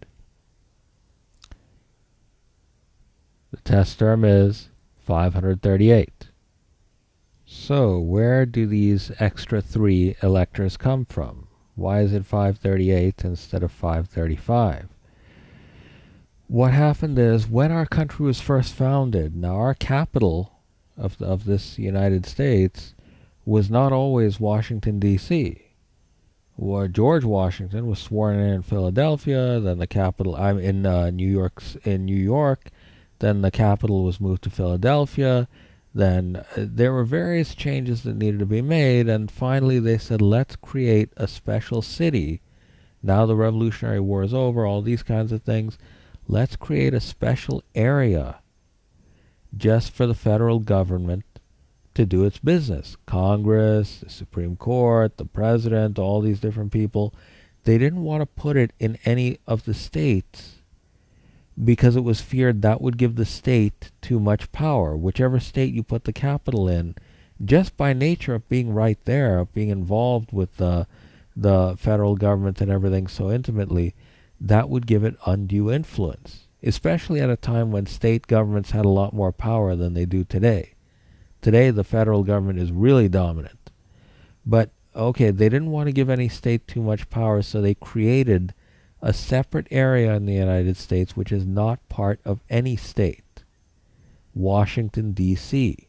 The test term is 538. So where do these extra 3 electors come from? Why is it 538 instead of 535? What happened is, when our country was first founded, now our capital of this United States was not always Washington, D.C. George Washington was sworn in Philadelphia, then the capital, in New York, then the capital was moved to Philadelphia, then there were various changes that needed to be made, and finally they said, let's create a special city. Now the Revolutionary War is over, all these kinds of things. Let's create a special area just for the federal government to do its business. Congress, the Supreme Court, the president, all these different people, they didn't want to put it in any of the states because it was feared that would give the state too much power. Whichever state you put the capital in, just by nature of being right there, of being involved with the federal government and everything so intimately, that would give it undue influence, especially at a time when state governments had a lot more power than they do today. Today, the federal government is really dominant. But, okay, they didn't want to give any state too much power, so they created a separate area in the United States which is not part of any state. Washington, D.C.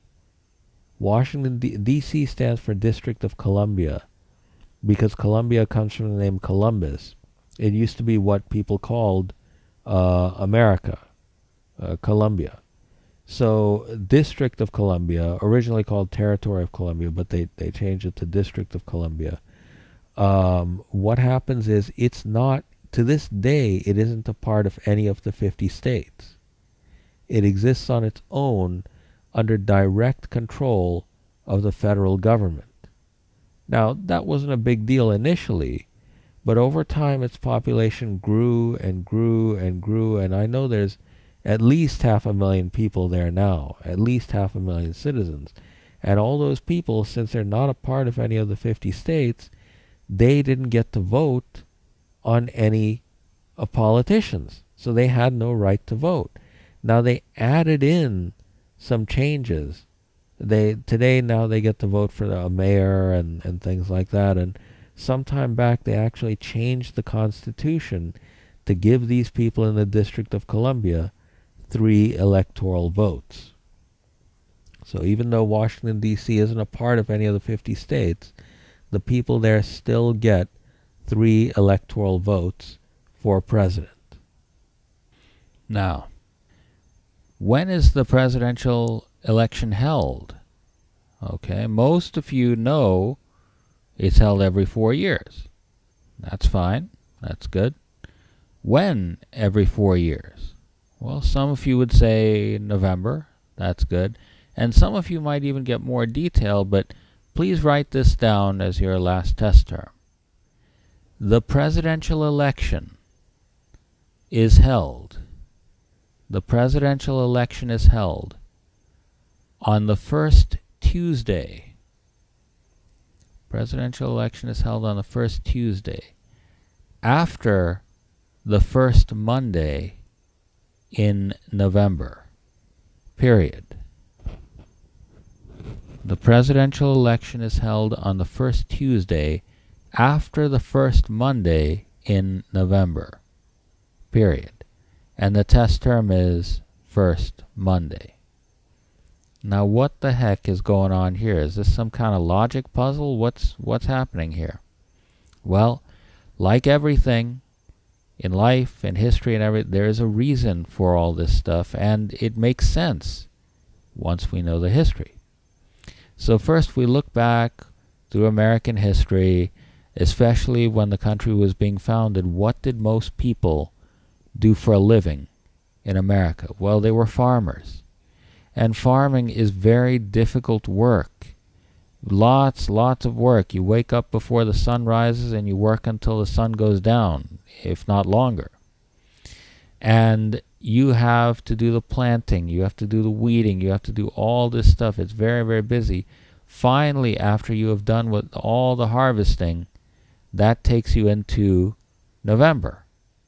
D.C. stands for District of Columbia, because Columbia comes from the name Columbus. It used to be what people called America, Columbia. So District of Columbia, originally called Territory of Columbia, but they changed it to District of Columbia. What happens is, it's not, to this day, it isn't a part of any of the 50 states. It exists on its own under direct control of the federal government. Now, that wasn't a big deal initially, but over time its population grew and grew and grew, and I know there's at least 500,000 people there now, at least 500,000 citizens. And all those people, since they're not a part of any of the 50 states, they didn't get to vote on any politicians. So they had no right to vote. Now they added in some changes. Today now they get to vote for a mayor and things like that. And some time back they actually changed the Constitution to give these people in the District of Columbia 3 electoral votes. So even though Washington, D.C. isn't a part of any of the 50 states, the people there still get 3 electoral votes for president. Now, when is the presidential election held? Okay, most of you know it's held every 4 years. That's fine. That's good. When every 4 years? Well, some of you would say November. That's good. And some of you might even get more detail, but please write this down as your last test term. The presidential election is held. The presidential election is held on the first Tuesday. Presidential election is held on the first Tuesday after the first Monday in November, period. The presidential election is held on the first Tuesday after the first Monday in November, period. And the test term is first Monday. Now what the heck is going on here? Is this some kind of logic puzzle? What's happening here? Well, like everything in life, in history, and everything, there is a reason for all this stuff, and it makes sense once we know the history. So first we look back through American history, especially when the country was being founded. What did most people do for a living in America? Well, they were farmers. And farming is very difficult work. Lots of work. You wake up before the sun rises and you work until the sun goes down, if not longer. And you have to do the planting, you have to do the weeding, you have to do all this stuff. It's very, very busy. Finally, after you have done with all the harvesting, that takes you into November.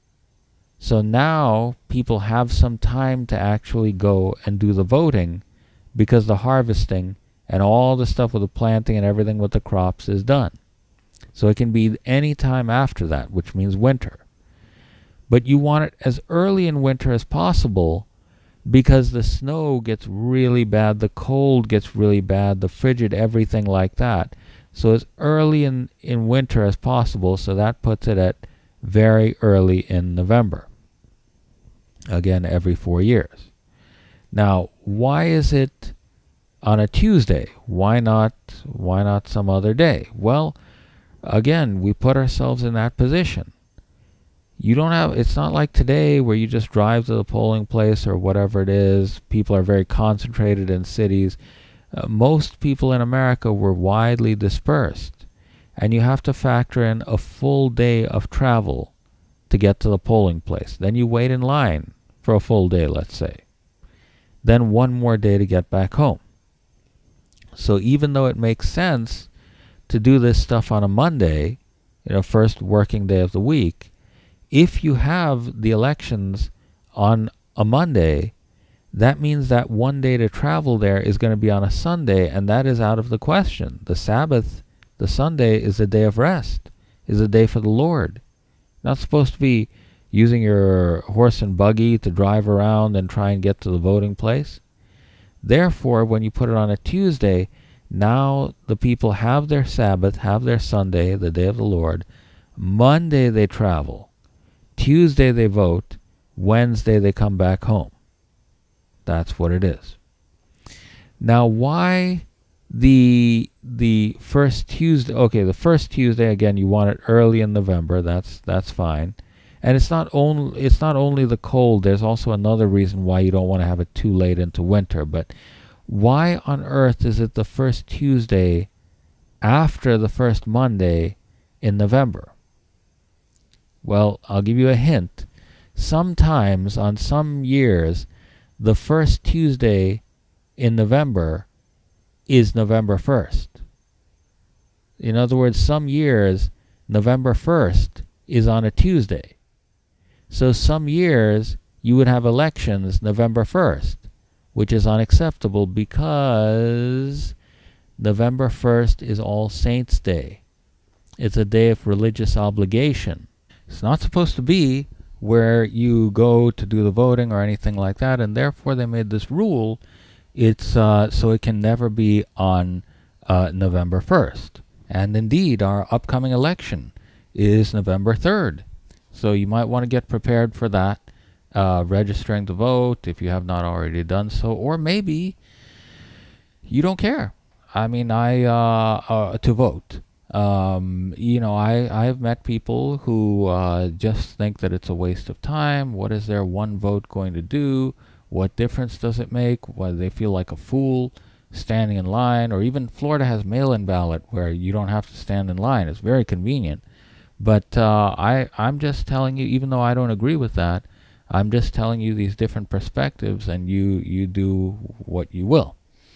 So now people have some time to actually go and do the voting, because the harvesting and all the stuff with the planting and everything with the crops is done. So it can be any time after that, which means winter. But you want it as early in winter as possible, because the snow gets really bad, the cold gets really bad, the frigid, everything like that. So as early in winter as possible, so that puts it at very early in November. Again, every 4 years. Now, why is it on a Tuesday? Why not some other day? Well, again, we put ourselves in that position. It's not like today where you just drive to the polling place or whatever it is. People are very concentrated in cities. Most people in America were widely dispersed, and you have to factor in a full day of travel to get to the polling place. Then you wait in line for a full day, let's say. Then one more day to get back home. So even though it makes sense to do this stuff on a Monday, first working day of the week, if you have the elections on a Monday, that means that one day to travel there is going to be on a Sunday, and that is out of the question. The Sabbath, the Sunday, is a day of rest, is a day for the Lord. Not supposed to be using your horse and buggy to drive around and try and get to the voting place. Therefore, when you put it on a Tuesday, now the people have their Sabbath, have their Sunday, the day of the Lord. Monday they travel. Tuesday they vote. Wednesday they come back home. That's what it is. Now, why the first Tuesday? Okay, the first Tuesday, again, you want it early in November. That's fine. And it's not only the cold. There's also another reason why you don't want to have it too late into winter. But why on earth is it the first Tuesday after the first Monday in November? Well, I'll give you a hint. Sometimes, on some years, the first Tuesday in November is November 1st. In other words, some years, November 1st is on a Tuesday. So some years, you would have elections November 1st, which is unacceptable because November 1st is All Saints' Day. It's a day of religious obligation. It's not supposed to be where you go to do the voting or anything like that, and therefore they made this rule. It's so it can never be on November 1st. And indeed, our upcoming election is November 3rd. So you might want to get prepared for that, registering to vote if you have not already done so, or maybe you don't care. I mean, to vote. I've met people who just think that it's a waste of time. What is their one vote going to do? What difference does it make? Why they feel like a fool standing in line, or even Florida has mail-in ballot where you don't have to stand in line. It's very convenient. But I'm just telling you, even though I don't agree with that, I'm just telling you these different perspectives, and you do what you will.